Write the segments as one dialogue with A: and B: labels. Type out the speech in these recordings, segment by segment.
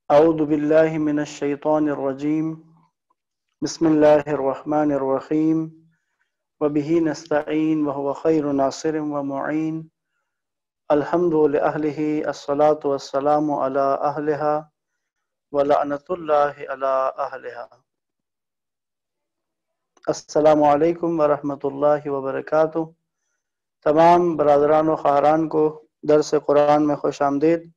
A: اعوذ باللہ من الشیطان الرجیم بسم اللہ الرحمن الرحیم وبہ نستعین وہو خیر ناصر ومعین الحمد لأہلہ الصلاة والسلام علی اہلہا ولعنۃ اللہ علی اہلہا۔ السلام علیکم ورحمۃ اللہ وبرکاتہ۔ تمام برادران و خواہران کو درس قرآن میں خوش آمدید۔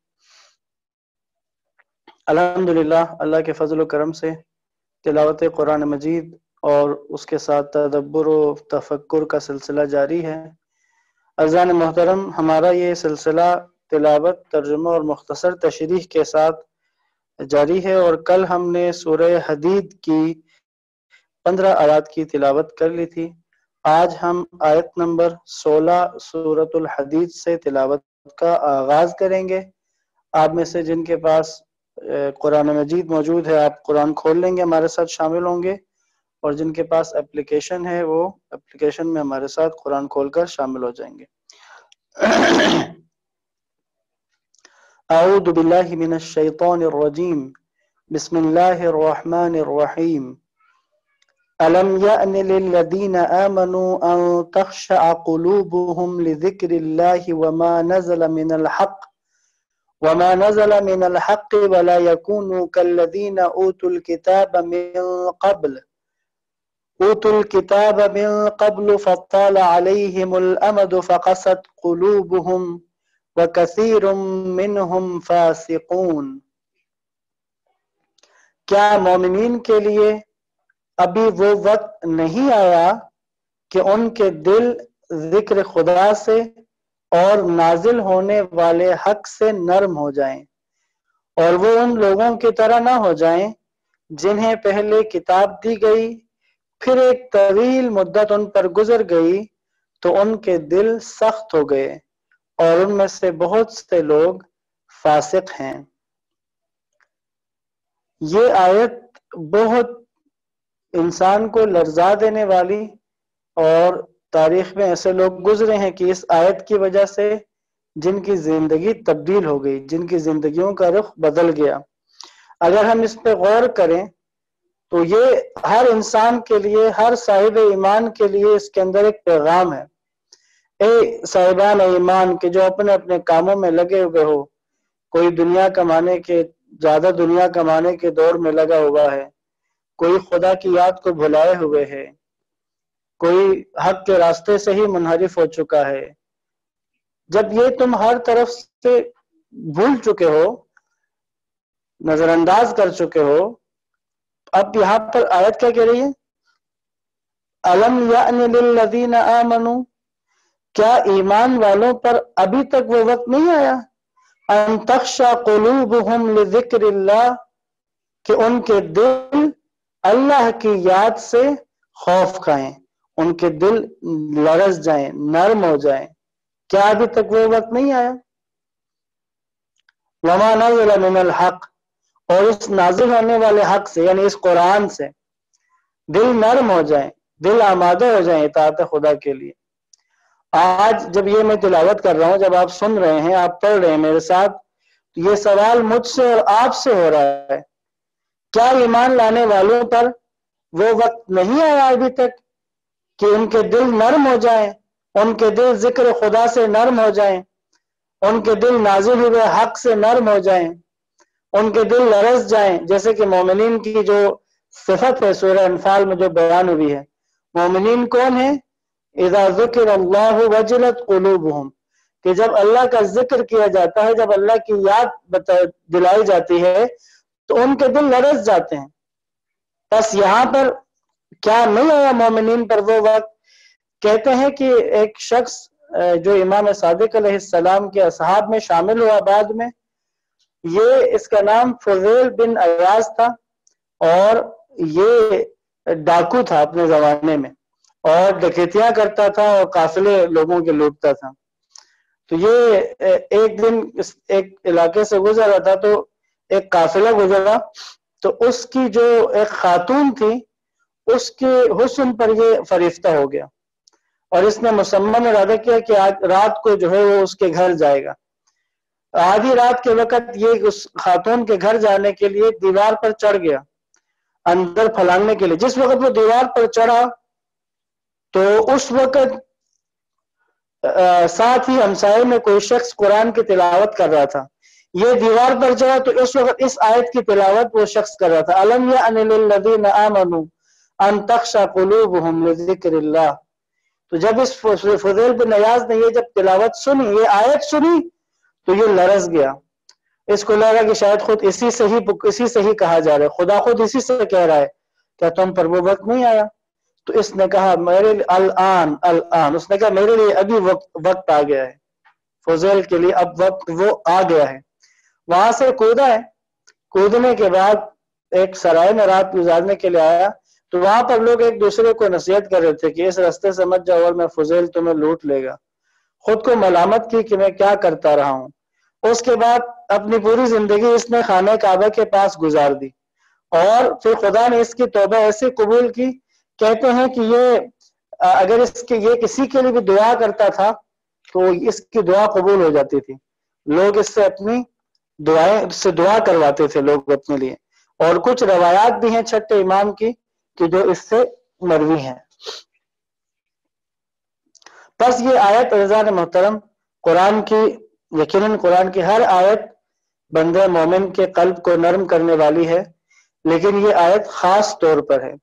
A: الحمدللہ اللہ کے فضل و کرم سے تلاوت قرآن مجید اور اس کے ساتھ تدبر و تفکر کا سلسلہ جاری ہے۔ عزیزان محترم، ہمارا یہ سلسلہ تلاوت، ترجمہ اور مختصر تشریح کے ساتھ جاری ہے، اور کل ہم نے سورہ حدید کی 15 آیات کی تلاوت کر لی تھی۔ آج ہم آیت نمبر 16 سورۃ الحدید سے تلاوت کا آغاز کریں گے۔ آپ میں سے جن کے پاس قرآن مجید موجود ہے، آپ قرآن کھول لیں گے، ہمارے ساتھ شامل ہوں گے، اور جن کے پاس اپلیکیشن ہے وہ اپلیکیشن میں ہمارے ساتھ قرآن کھول کر شامل ہو جائیں گے۔ اعوذ باللہ من الشیطان الرجیم بسم اللہ الرحمن الرحیم ألم يأن للذين آمنوا أن تخشع قلوبهم لذكر الله وما نزل من الحق ولا يكونوا كالذين أوتوا الكتاب من قبل فطال عليهم الأمد فقست قلوبهم وكثير منهم فاسقون۔ کیا مومنین کے لیے ابھی وہ وقت نہیں آیا کہ ان کے دل ذکر خدا سے اور نازل ہونے والے حق سے نرم ہو جائیں، اور وہ ان لوگوں کی طرح نہ ہو جائیں جنہیں پہلے کتاب دی گئی، پھر ایک طویل مدت ان پر گزر گئی تو ان کے دل سخت ہو گئے، اور ان میں سے بہت سے لوگ فاسق ہیں۔ یہ آیت بہت انسان کو لرزا دینے والی، اور تاریخ میں ایسے لوگ گزرے ہیں کہ اس آیت کی وجہ سے جن کی زندگی تبدیل ہو گئی، جن کی زندگیوں کا رخ بدل گیا۔ اگر ہم اس پہ غور کریں تو یہ ہر انسان کے لیے، ہر صاحب ایمان کے لیے اس کے اندر ایک پیغام ہے۔ اے صاحبان ایمان کہ جو اپنے اپنے کاموں میں لگے ہوئے ہو، کوئی زیادہ دنیا کمانے کے دور میں لگا ہوا ہے، کوئی خدا کی یاد کو بھلائے ہوئے ہے، کوئی حق کے راستے سے ہی منحرف ہو چکا ہے۔ جب یہ تم ہر طرف سے بھول چکے ہو، نظر انداز کر چکے ہو، اب یہاں پر آیت کیا کہہ رہی ہے؟ الم یأن للذین آمنوا، کیا ایمان والوں پر ابھی تک وہ وقت نہیں آیا؟ ان تخشع قلوبہم لذکر اللہ، کہ ان کے دل اللہ کی یاد سے خوف کھائیں، ان کے دل لرز جائیں، نرم ہو جائیں۔ کیا ابھی تک وہ وقت نہیں آیا؟ وما نزل من الحق، اور اس نازل ہونے والے حق سے یعنی اس قرآن سے دل نرم ہو جائیں، دل آمادہ ہو جائیں اطاعت خدا کے لیے۔ آج جب یہ میں تلاوت کر رہا ہوں، جب آپ سن رہے ہیں، آپ پڑھ رہے ہیں میرے ساتھ، تو یہ سوال مجھ سے اور آپ سے ہو رہا ہے، کیا ایمان لانے والوں پر وہ وقت نہیں آیا ابھی تک کہ ان کے دل نرم ہو جائیں، ان کے دل ذکر خدا سے نرم ہو جائیں، ان کے دل نازل ہوئے حق سے نرم ہو جائیں، ان کے دل لرز جائیں، جیسے کہ مومنین کی جو صفت ہے سورہ انفال میں جو بیان ہوئی ہے۔ مومنین کون ہیں؟ اذا ذکر اللہ وجلت قلوبہم، کہ جب اللہ کا ذکر کیا جاتا ہے، جب اللہ کی یاد دلائی جاتی ہے تو ان کے دل لرز جاتے ہیں۔ بس یہاں پر کیا نہیں آیا مومنین پر وہ وقت؟ کہتے ہیں کہ ایک شخص جو امام صادق علیہ السلام کے اصحاب میں شامل ہوا بعد میں، اس کا نام فضیل بن عیاض تھا، اور یہ ڈاکو تھا اپنے زمانے میں، اور ڈکیتیاں کرتا تھا اور قافلے لوگوں کے لوٹتا تھا۔ تو یہ ایک دن ایک علاقے سے گزر رہا تھا، تو ایک قافلہ گزرا، تو اس کی جو ایک خاتون تھی، اس کے حسن پر یہ فریفتہ ہو گیا، اور اس نے مصمم ارادہ کیا کہ آج رات کو جو ہے وہ اس کے گھر جائے گا۔ آدھی رات کے وقت یہ اس خاتون کے گھر جانے کے لیے دیوار پر چڑھ گیا اندر پھلانگنے کے لیے. جس وقت وہ دیوار پر چڑھا تو اس وقت ساتھ ہی ہمسائے میں کوئی شخص قرآن کی تلاوت کر رہا تھا. یہ دیوار پر چڑھا تو اس وقت اس آیت کی تلاوت وہ شخص کر رہا تھا. الم یأن للذین آمنوا ان تخشع قلوبهم لذکر اللہ. تو جب اس فضیل بن عیاض نے یہ جب تلاوت سنی, یہ آیت سنی, تو یہ لرز گیا. اس کو لگا کہ شاید خود اسی سے ہی کہا جا رہا ہے, خدا خود اسی سے کہہ رہا ہے, کیا تم پر وہ وقت نہیں آیا؟ تو اس نے کہا میرے الان, اس نے کہا میرے لیے ابھی وقت آ گیا ہے, فضیل کے لیے اب وقت وہ آ گیا ہے. وہاں سے کودا ہے, کودنے کے بعد ایک سرائے میں رات گزارنے کے لیے آیا. تو وہاں پر لوگ ایک دوسرے کو نصیحت کر رہے تھے کہ اس راستے سے مت جاؤ اور میں فضیل تمہیں لوٹ لے گا. خود کو ملامت کی کہ میں کیا کرتا رہا ہوں. اس کے بعد اپنی پوری زندگی اس نے خانہ کعبہ کے پاس گزار دی, اور پھر خدا نے اس کی توبہ ایسے قبول کی. کہتے ہیں کہ یہ اگر یہ کسی کے لیے بھی دعا کرتا تھا تو اس کی دعا قبول ہو جاتی تھی. لوگ اس سے اپنی دعا کرواتے تھے لوگ اپنے لیے. اور کچھ روایات بھی ہیں چھٹے امام کی کہ جو اس سے مروی ہیں. پس یہ آیت عزیزان محترم قرآن کی, یقیناً قرآن کی ہر آیت بندہ مومن کے قلب کو نرم کرنے والی ہے, لیکن یہ آیت خاص طور پر ہے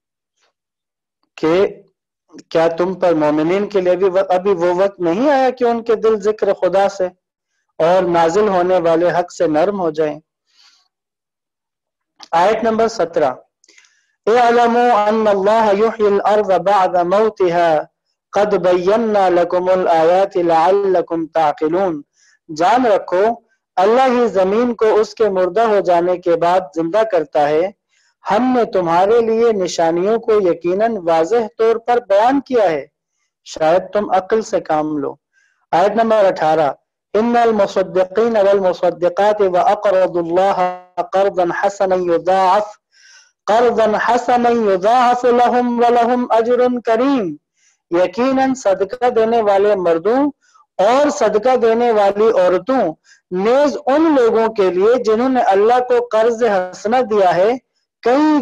A: کہ کیا تم پر مومنین کے لیے ابھی وہ وقت نہیں آیا کہ ان کے دل ذکر خدا سے اور نازل ہونے والے حق سے نرم ہو جائیں. آیت نمبر 17. اعلموا ان اللہ یحیی الارض بعد موتها قد بینا لکم الآیات لعلکم تعقلون. جان رکھو اللہ ہی زمین کو اس کے مردہ ہو جانے کے بعد زندہ کرتا ہے, ہم نے تمہارے لیے نشانیوں کو یقیناً واضح طور پر بیان کیا ہے, شاید تم عقل سے کام لو. آیت نمبر 18. ان المصدقین والمصدقات واقرضوا اللہ قرضا حسنا یضاعف لهم ولهم اجر کریم. یقیناً صدقہ دینے والے مردوں اور صدقہ دینے والی عورتوں نیز ان لوگوں کے لیے جنہوں نے اللہ کو قرض حسنہ دیا ہے کئی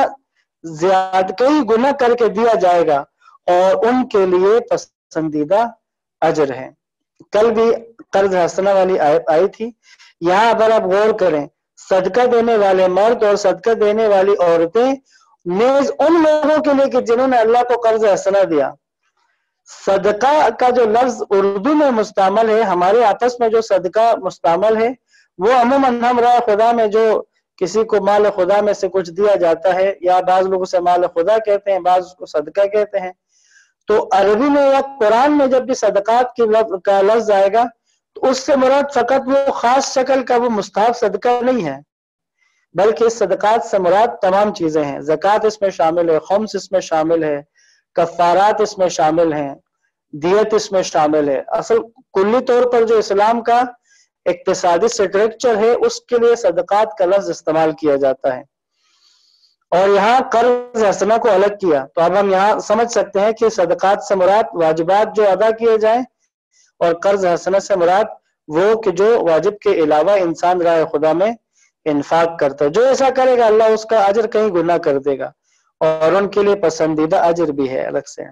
A: گنا کر کے دیا جائے گا, اور ان کے لیے پسندیدہ اجر ہے. کل بھی قرض حسنہ والی آیت آئی تھی. یہاں اگر آپ غور کریں, صدقہ دینے والے مرد اور صدقہ دینے والی عورتیں نیز ان لوگوں کے لیے کہ جنہوں نے اللہ کو قرض حسنہ دیا. صدقہ کا جو لفظ اردو میں مستعمل ہے, ہمارے آپس میں جو صدقہ مستعمل ہے وہ عموماً ہم راہ خدا میں جو کسی کو مال خدا میں سے کچھ دیا جاتا ہے, یا بعض لوگ اسے مال خدا کہتے ہیں, بعض کو صدقہ کہتے ہیں. تو عربی میں یا قرآن میں جب بھی صدقات کا لفظ آئے گا تو اس سے مراد فقط وہ خاص شکل کا وہ مستحب صدقہ نہیں ہے, بلکہ اس صدقات سے مراد تمام چیزیں ہیں. زکوٰۃ اس میں شامل ہے, خمس اس میں شامل ہے, کفارات اس میں شامل ہیں, دیت اس میں شامل ہے. اصل کلی طور پر جو اسلام کا اقتصادی سٹرکچر ہے اس کے لیے صدقات کا لفظ استعمال کیا جاتا ہے. اور یہاں قرض حسنہ کو الگ کیا, تو اب ہم یہاں سمجھ سکتے ہیں کہ صدقات سے مراد واجبات جو ادا کیے جائیں, اور قرض حسنہ سے مراد وہ کہ جو واجب کے علاوہ انسان راہ خدا میں انفاق کرتا ہے. جو ایسا کرے گا اللہ اس کا اجر کہیں گنا کر دے گا, اور ان کے لیے پسندیدہ اجر بھی ہے الگ سے.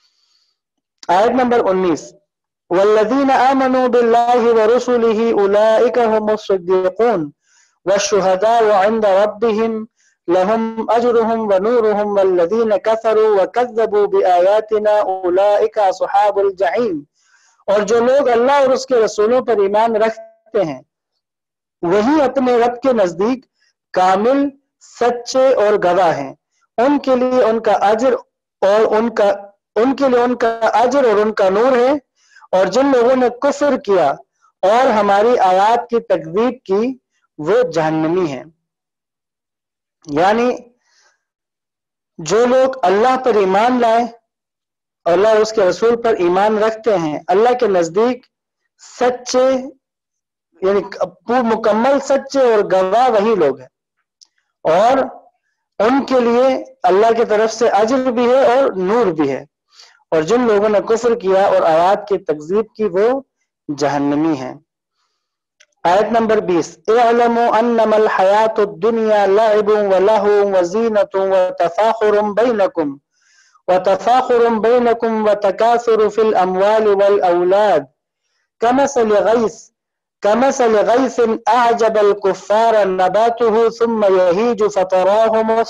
A: آیت نمبر 19. والذین آمنوا باللہ ورسلہ اولئک هم الصدیقون والشہداء عند ربهم لهم اجرهم ونورهم والذین کفروا وکذبوا بآیاتنا اولئک اصحاب الجحیم. اور جو لوگ اللہ اور اس کے رسولوں پر ایمان رکھتے ہیں وہی اپنے رب کے نزدیک کامل, سچے اور گواہ ہیں. ان کے لیے ان کا اجر اور ان کا اجر اور ان کا نور ہے, اور جن لوگوں نے کفر کیا اور ہماری آیات کی تکذیب کی وہ جہنمی ہیں. یعنی جو لوگ اللہ پر ایمان لائے, اللہ اور اس کے رسول پر ایمان رکھتے ہیں, اللہ کے نزدیک سچے یعنی مکمل سچے اور گواہ وہی لوگ ہیں, اور ان کے لیے اللہ کی طرف سے اجر بھی ہے اور نور بھی ہے. اور جن لوگوں نے کفر کیا اور آیات کی تکذیب کی وہ جہنمی ہیں. آیت نمبر 20 اعلموا انما الحیات الدنیا لعب ولہو وزینۃ وتفاخر بینکم وتکاثر فی الاموال والاولاد كمثل غيث اعجب الكفار نباته ثم يهيج فتراه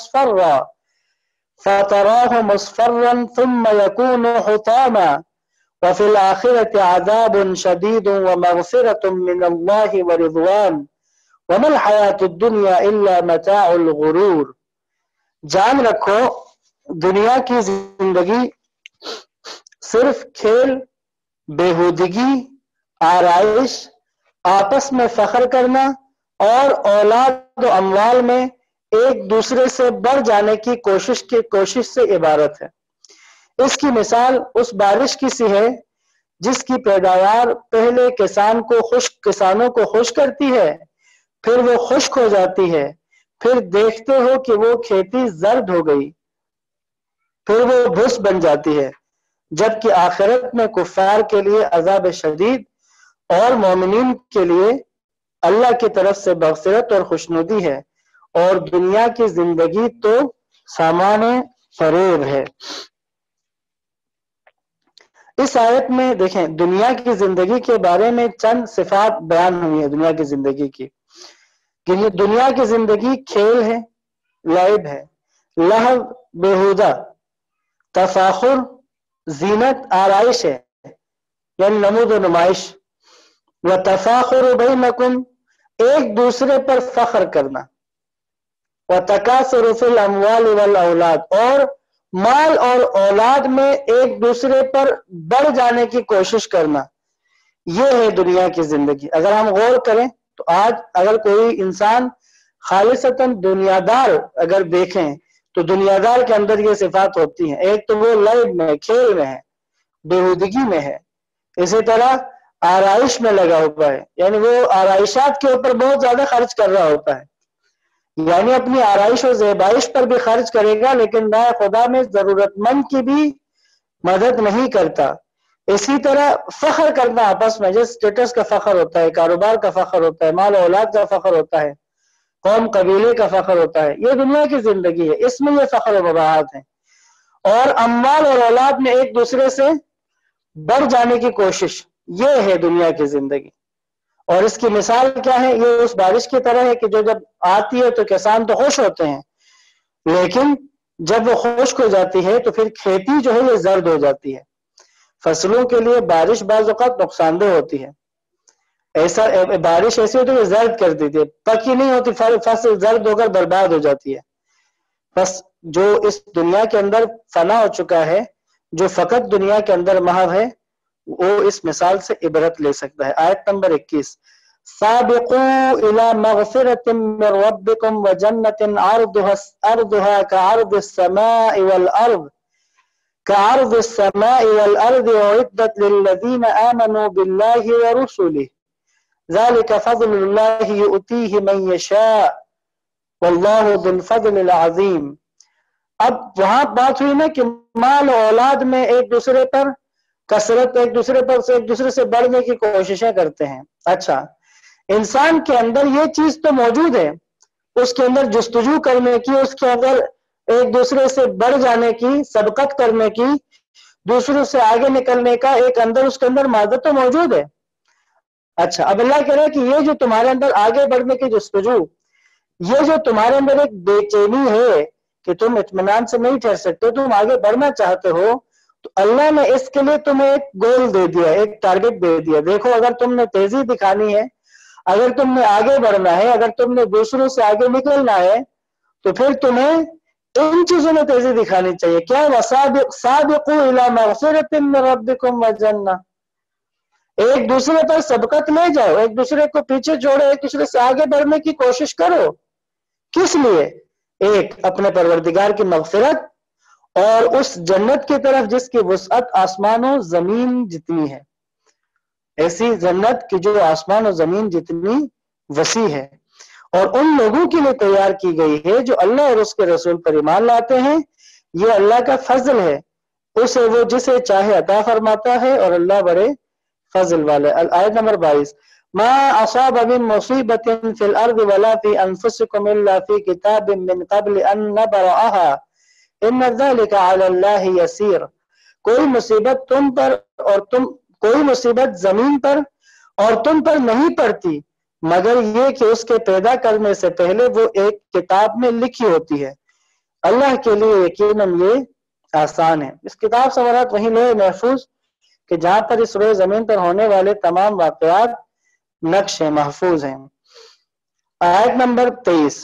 A: مصفرا ثم يكون حطاما وفي الآخرة عذاب شديد ومغفرة من الله ورضوان وما الحياة الدنيا إلا متاع الغرور. جان رکھو دنیا کی زندگی صرف کھیل، بیہودگی، آرائش، آپس میں فخر کرنا اور اولاد و اموال میں ایک دوسرے سے بڑھ جانے کی کوشش سے عبارت ہے. اس کی مثال اس بارش کی سی ہے جس کی پیداوار پہلے کسانوں کو خوش کرتی ہے، پھر وہ خشک ہو جاتی ہے، پھر دیکھتے ہو کہ وہ کھیتی زرد ہو گئی، پھر وہ بھس بن جاتی ہے، جبکہ آخرت میں کفار کے لیے عذاب شدید اور مومنین کے لیے اللہ کی طرف سے مغفرت اور خوشنودی ہے، اور دنیا کی زندگی تو سامان فریب ہے. اس آیت میں دیکھیں دنیا کی زندگی کے بارے میں چند صفات بیان ہوئی ہیں دنیا کی زندگی کی، کہ یہ دنیا کی زندگی کھیل ہے، لعب ہے، لہو بیہودہ، تفاخر زینت آرائش ہے یعنی نمود و نمائش، وتفاخر بینکم ایک دوسرے پر فخر کرنا، وتکاثر فی الاموال والاولاد اور مال اور اولاد میں ایک دوسرے پر بڑھ جانے کی کوشش کرنا. یہ ہے دنیا کی زندگی. اگر ہم غور کریں تو آج اگر کوئی انسان خالصتاً دنیادار اگر دیکھیں تو دنیادار کے اندر یہ صفات ہوتی ہیں. ایک تو وہ لعب میں، کھیل میں ہے، بیہودگی میں ہے، اسی طرح آرائش میں لگا ہوا ہے، یعنی وہ آرائشات کے اوپر بہت زیادہ خرچ کر رہا ہوتا ہے، یعنی اپنی آرائش و زیبائش پر بھی خرچ کرے گا لیکن راہ خدا میں ضرورت مند کی بھی مدد نہیں کرتا. اسی طرح فخر کرنا آپس میں، جس سٹیٹس کا فخر ہوتا ہے، کاروبار کا فخر ہوتا ہے، مال و اولاد کا فخر ہوتا ہے، قوم قبیلے کا فخر ہوتا ہے، یہ دنیا کی زندگی ہے، اس میں یہ فخر و مباحات ہیں. اور اموال اور اولاد میں ایک دوسرے سے بڑھ جانے کی کوشش، یہ ہے دنیا کی زندگی. اور اس کی مثال کیا ہے؟ یہ اس بارش کی طرح ہے کہ جو جب آتی ہے تو کسان تو خوش ہوتے ہیں، لیکن جب وہ خشک ہو جاتی ہے تو پھر کھیتی جو ہے یہ زرد ہو جاتی ہے. فصلوں کے لیے بارش بعض اوقات نقصان دہ ہوتی ہے، بارش ایسی ہوتی ہے کہ زرد کر دیتی ہے، پکی نہیں ہوتی، فصل زرد ہو کر برباد ہو جاتی ہے. بس جو اس دنیا کے اندر فنا ہو چکا ہے، جو فقط دنیا کے اندر محو ہے، وہ اس مثال سے عبرت لے سکتا ہے. آیت نمبر 21 سابقوا الى مغفرة من ربكم وجنة عرضها كعرض السماء والأرض أعدت للذين آمنوا بالله ورسله ذلك فضل الله يؤتيه من يشاء والله ذو الفضل العظيم. اب وہاں بات ہوئی نا کہ مال و اولاد میں ایک دوسرے پر کثرت، ایک دوسرے سے بڑھنے کی کوششیں کرتے ہیں. اچھا، انسان کے اندر یہ چیز تو موجود ہے، اس کے اندر جستجو کرنے کی، اس کے اندر ایک دوسرے سے بڑھ جانے کی، سبقت کرنے کی، دوسروں سے آگے نکلنے کا ایک اس کے اندر مادہ تو موجود ہے. اچھا، اب اللہ کہہ رہا ہے کہ یہ جو تمہارے اندر آگے بڑھنے کی جستجو، یہ جو تمہارے اندر ایک بے چینی ہے کہ تم اطمینان سے نہیں ٹھہر سکتے، تم آگے بڑھنا چاہتے ہو، تو اللہ نے اس کے لیے تمہیں ایک گول دے دیا، ایک ٹارگٹ دے دیا. دیکھو، اگر تم نے تیزی دکھانی ہے، اگر تم نے آگے بڑھنا ہے، اگر تم نے دوسروں سے آگے نکلنا ہے، تو پھر تمہیں ان چیزوں میں تیزی دکھانی چاہیے. کیا سابقوا الی مغفرۃ من ربکم وجنہ، ایک دوسرے پر سبقت لے جاؤ، ایک دوسرے کو پیچھے چھوڑو، ایک دوسرے سے آگے بڑھنے کی کوشش کرو. کس لیے؟ ایک اپنے پروردگار کی مغفرت اور اس جنت کی طرف جس کی وسعت آسمان و زمین جتنی ہے، ایسی جنت کی جو آسمان و زمین جتنی وسیع ہے، اور ان لوگوں کے لیے تیار کی گئی ہے جو اللہ اور اس کے رسول پر ایمان لاتے ہیں. یہ اللہ کا فضل ہے، اسے وہ جسے چاہے عطا فرماتا ہے، اور اللہ بڑے فضل والے. آیت نمبر 22 ما असाब मिन मुसीबतिन फिल अर्द वला फी अनफुसिकुम इल्ला फी किताबिन मिन क़ब्ल अन नबरअहा इन्न ज़ालिका अला अल्लाहि यसीर। कोई मुसीबत तुम पर और कोई मुसीबत जमीन पर और तुम पर नहीं पड़ती मगर ये कि उसके पैदा करने से पहले वो एक किताब में लिखी होती है। अल्लाह के लिए यकीनन ये आसान है। इस किताब से मुराद वही लोहे महफूज कि जहां पर इस रोए जमीन पर होने वाले तमाम वाकयात नक्श महफूज हैं। आयत नंबर 23।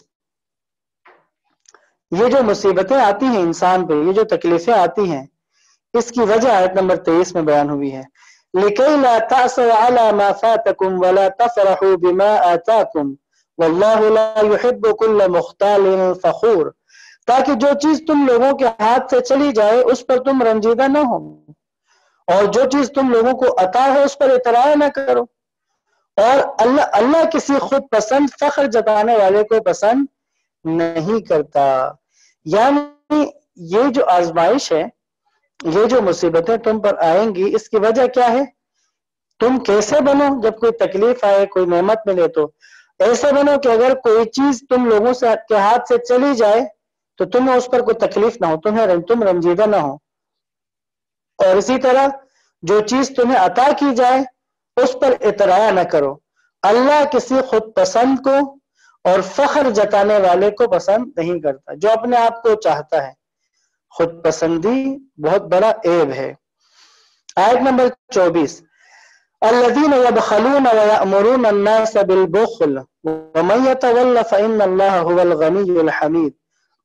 A: ये जो मुसीबतें आती हैं इंसान पे, ये जो तकलीफें आती हैं, इसकी वजह आयत नंबर 23 में बयान हुई है। लिकै ला तअसौ अला मा फातकुम वला तफरहू बिमा आताकुम वल्लाहु ला युहिब्बु कुल्ल मुख्तालिन फखूर। ताकि जो चीज तुम लोगों के हाथ से चली जाए उस पर तुम रंजीदा न हो, और जो चीज तुम लोगों को अता हो उस पर इतराया न करो। और अल्लाह किसी खुद पसंद फख्र जताने वाले को पसंद नहीं करता। यानी ये जो आजमाइश है, ये जो मुसीबतें तुम पर आएंगी, इसकी वजह क्या है? तुम कैसे बनो? जब कोई तकलीफ आए, कोई नेमत मिले, तो ऐसे बनो कि अगर कोई चीज तुम लोगों से के हाथ से चली जाए तो तुम्हें उस पर कोई तकलीफ ना हो, तुम रंजीदा ना हो। और इसी तरह जो चीज तुम्हें अता की जाए उस पर इतराया न करो। अल्लाह किसी खुद पसंद को और फख्र जताने वाले को पसंद नहीं करता, जो अपने आप को चाहता है। खुद पसंदी बहुत बड़ा ऐब है। आयत नंबर 24। अल्लज़ीना यबखलून व यअमुरून अन्नास बिलबुख्ल व मन यतवल्ल फइन्नल्लाह हुवल गनियुल हमीद।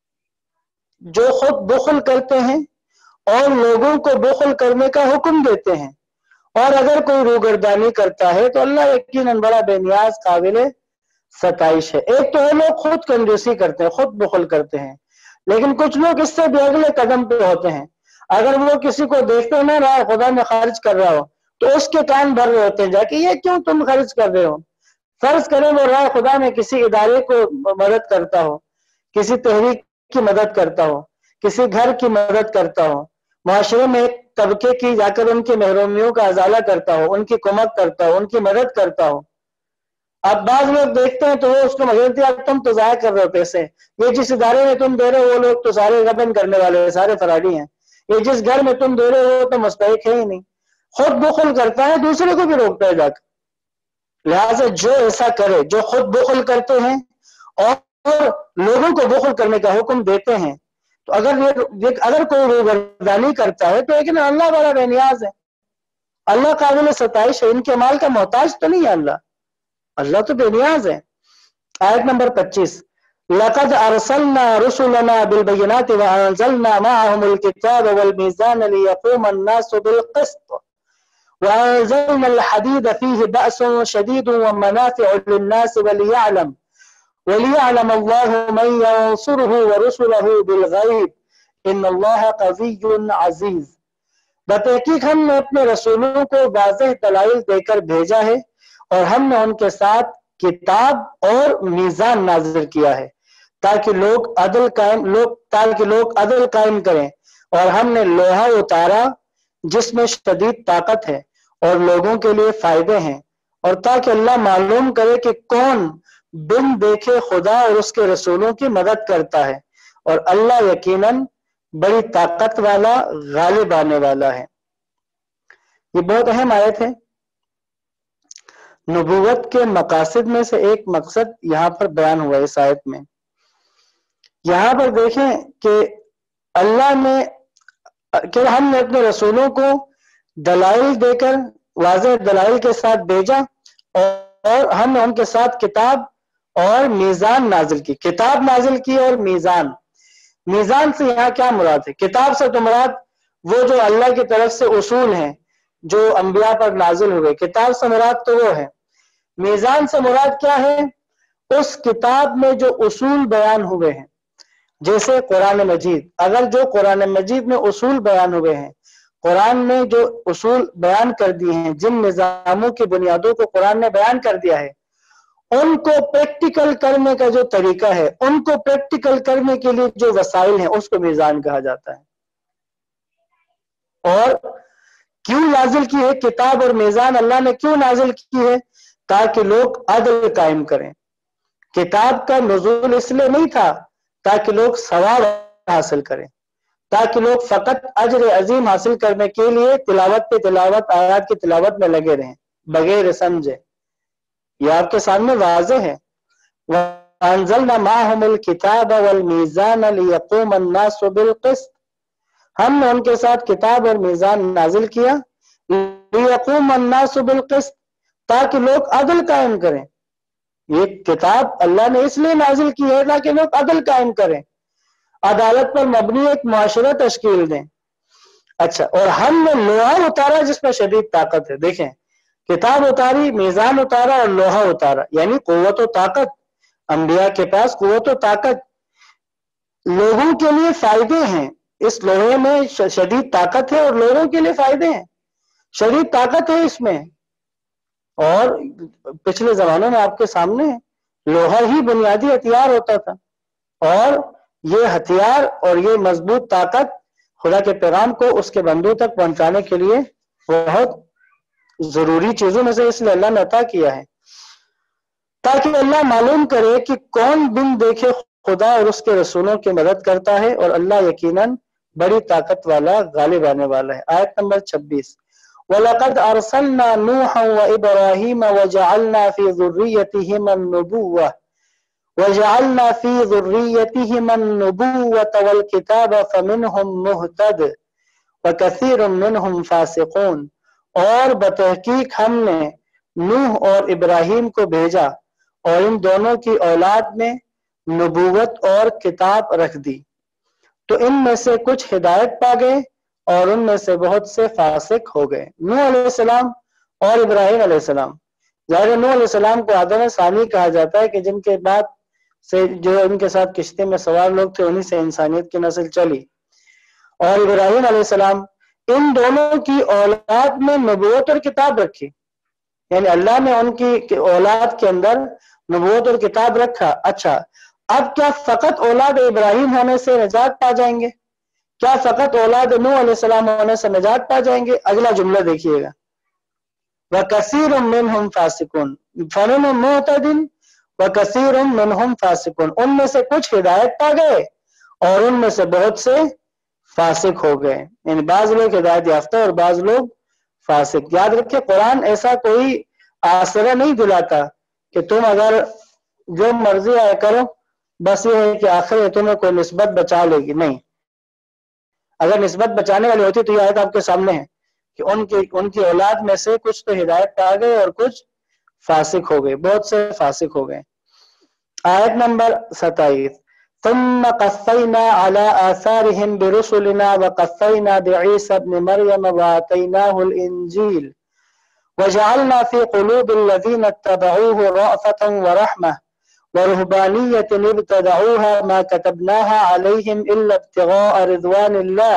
A: जो खुद बुख्ल करते हैं और लोगों को बुख्ल करने का हुक्म देते हैं, और अगर कोई रूगर्दानी करता है तो अल्लाह यकीनन बड़ा बेनियाज काबिल सताइश है। एक तो है लोग खुद कंजूसी करते हैं, खुद बुख्ल करते हैं, लेकिन कुछ लोग इससे भी अगले कदम पे होते हैं। अगर वो किसी को देखते ना राह खुदा में खर्च कर रहा हो तो उसके कान भर रहे होते हैं जाके, ये क्यों तुम खर्च कर रहे हो? फर्ज करें वो राह खुदा में किसी इदारे को मदद करता हो, किसी तहरीक की मदद करता हो, किसी घर की मदद करता हो, माशरे में एक तबके की जाकर उनकी महरूमियों का अजाला करता हो, उनकी कुमक करता हो, उनकी मदद करता हो। अब बाज लोग देखते हैं तो वो उसको मगर यार तुम तो जाया कर रहे हो पैसे, ये जिस इदारे में तुम दे रहे हो वो लोग तो सारे गबन करने वाले, सारे फराडी हैं, ये जिस घर में तुम दे रहे हो तो मुस्तहिक है ही नहीं। खुद बुख्ल करता है, दूसरे को भी रोकता है जाकर। लिहाजा जो ऐसा करे, जो खुद बुख्ल करते हैं और लोगों को बुख्ल करने का हुक्म देते हैं, तो अगर कोई रूबरदानी करता है तो लेकिन अल्लाह बड़ा बेनियाज है, अल्लाह काबिल सताइश है, इनके माल का मोहताज तो नहीं है अल्लाह तो बेनियाज है। आयत नंबर 25। लक़द अरसलना रुसुलना बिलबय्यिनाति व अंज़लना मअहुमुल किताब वल मीज़ान लियक़ूमन नासु बिलक़िस्त व अंज़लनल हदीद फ़ीहि बअसुन शदीदुन व मनाफ़िउ लिन्नास वलियअलम अल्लाहु मन यंसुरुहु व रुसुलहु बिलग़ैब इन्नल्लाह क़विय्युन अज़ीज़। बतहकीक हमने अपने रसूलों को वाज़ेह दलाइल देकर भेजा है और हमने उनके साथ किताब और मीज़ान नाज़िल किया है ताकि लोग अदल कायम करें, और हमने लोहा उतारा जिसमें शदीद ताकत है और लोगों के लिए फायदे हैं, और ताकि अल्लाह मालूम करे कि कौन बिन देखे खुदा और उसके रसूलों की मदद करता है, और अल्लाह यकीनन बड़ी ताकत वाला गालिब आने वाला है। ये बहुत अहम आयत है। नबूवत के मकासद में से एक मकसद यहाँ पर बयान हुआ इस आयत में। यहाँ पर देखें कि अल्लाह ने कि हमने अपने रसूलों को दलाइल देकर वाज़ेह दलाइल के साथ भेजा, और हमने उनके साथ किताब और मीज़ान नाजिल की। किताब नाजिल की और मीज़ान से यहाँ क्या मुराद है? किताब से तो मुराद वो जो अल्लाह की तरफ से उसूल हैं जो अंबिया पर नाजिल हुए, किताब से मुराद तो वो है। मीज़ान से मुराद क्या है? उस किताब में जो उसूल बयान हुए हैं, जैसे कुरान मजीद। अगर जो कुरान मजीद में उसूल बयान हुए हैं, कुरान ने जो उसूल बयान कर दिए हैं, जिन निज़ामों की बुनियादों को कुरान ने बयान कर दिया है, उनको प्रैक्टिकल करने का जो तरीका है, उनको प्रैक्टिकल करने के लिए जो वसाइल हैं, उसको मीज़ान कहा जाता है। और क्यों नाजिल की है किताब और मीज़ान? अल्लाह ने क्यों नाजिल की है? تاکہ لوگ عدل قائم کریں۔ کتاب کا نزول اس لیے نہیں تھا تاکہ لوگ ثواب حاصل کریں، تاکہ لوگ فقط اجر عظیم حاصل کرنے کے لیے تلاوت پہ تلاوت، آیات کی تلاوت میں لگے رہیں بغیر سمجھے۔ یہ آپ کے سامنے واضح ہے۔ وَأَنزَلْنَا مَعَهُمُ الْكِتَابَ وَالْمِيزَانَ لِيَقُومَ النَّاسُ بِالْقِسْطِ، ہم نے ان کے ساتھ کتاب اور میزان نازل کیا، لِيَقُومَ النَّاسُ بِالْقِسْطِ، تاکہ لوگ عدل قائم کریں۔ یہ کتاب اللہ نے اس لیے نازل کی ہے تاکہ لوگ عدل قائم کریں، عدالت پر مبنی ایک معاشرہ تشکیل دیں۔ اچھا، اور ہم نے لوہا اتارا جس میں شدید طاقت ہے۔ دیکھیں، کتاب اتاری، میزان اتارا اور لوہا اتارا، یعنی قوت و طاقت۔ انبیاء کے پاس قوت و طاقت، لوگوں کے لیے فائدے ہیں، اس لوہے میں شدید طاقت ہے اور لوگوں کے لیے فائدے ہیں، شدید طاقت ہے اس میں۔ اور پچھلے زمانوں میں آپ کے سامنے لوہا ہی بنیادی ہتھیار ہوتا تھا، اور یہ ہتھیار اور یہ مضبوط طاقت خدا کے پیغام کو اس کے بندوں تک پہنچانے کے لیے بہت ضروری چیزوں میں سے اس لیے اللہ نے عطا کیا ہے، تاکہ اللہ معلوم کرے کہ کون بن دیکھے خدا اور اس کے رسولوں کی مدد کرتا ہے، اور اللہ یقیناً بڑی طاقت والا، غالب آنے والا ہے۔ آیت نمبر 26، وَلَقَدْ أَرْسَلْنَا نُوحًا وَإِبْرَاهِيمَ وَجَعَلْنَا فِي ذُرِّيَّتِهِمَا النُّبُوَّةَ وَالْكِتَابَ فَمِنْهُمْ مُهْتَدٍ وَكَثِيرٌ مِّنْهُمْ فَاسِقُونَ، اور بتحقیق ہم نے نوح اور ابراہیم کو بھیجا اور ان دونوں کی اولاد میں نبوت اور کتاب رکھ دی، تو ان میں سے کچھ ہدایت پا گئے اور ان میں سے بہت سے فاسق ہو گئے۔ نوح علیہ السلام اور ابراہیم علیہ السلام، ظاہر نوح علیہ السلام کو آدم ثانی کہا جاتا ہے کہ جن کے بعد سے جو ان کے ساتھ کشتی میں سوار لوگ تھے انہی سے انسانیت کی نسل چلی، اور ابراہیم علیہ السلام، ان دونوں کی اولاد میں نبوت اور کتاب رکھی، یعنی اللہ نے ان کی اولاد کے اندر نبوت اور کتاب رکھا۔ اچھا، اب کیا فقط اولاد ابراہیم ہونے سے نجات پا جائیں گے؟ کیا فقط اولاد نوح علیہ السلام ہونے سے نجات پا جائیں گے؟ اگلا جملہ دیکھیے گا، وَكَثِيرٌ مِّنْهُمْ فَاسِقُونَ فَمِنْهُمْ مُهْتَدٍ وَكَثِيرٌ مِّنْهُمْ فَاسِقُونَ، ان میں سے کچھ ہدایت پا گئے اور ان میں سے بہت سے فاسق ہو گئے، یعنی بعض لوگ ہدایت یافتہ اور بعض لوگ فاسق۔ یاد رکھیں، قرآن ایسا کوئی آسرا نہیں دلاتا کہ تم اگر جو مرضی آئے کرو، بس یہ ہے کہ آخر تمہیں کوئی نسبت بچا لے گی، نہیں۔ اگر نسبت بچانے والی ہوتی تو یہ آیت آپ کے سامنے ہے کہ ان کی اولاد میں سے کچھ تو ہدایت پا گئے اور کچھ فاسق ہو گئے، بہت سے فاسق ہو گئے۔ آیت نمبر 27، ثم قفینا علی آثارهم برسلنا وقفینا بعیسی ابن مریم وآتیناہ الانجیل وجعلنا في قلوب الذين اتبعوه رأفة ورحمة ورهبانية ابتدعوها ما كتبناها عليهم إلا ابتغاء رضوان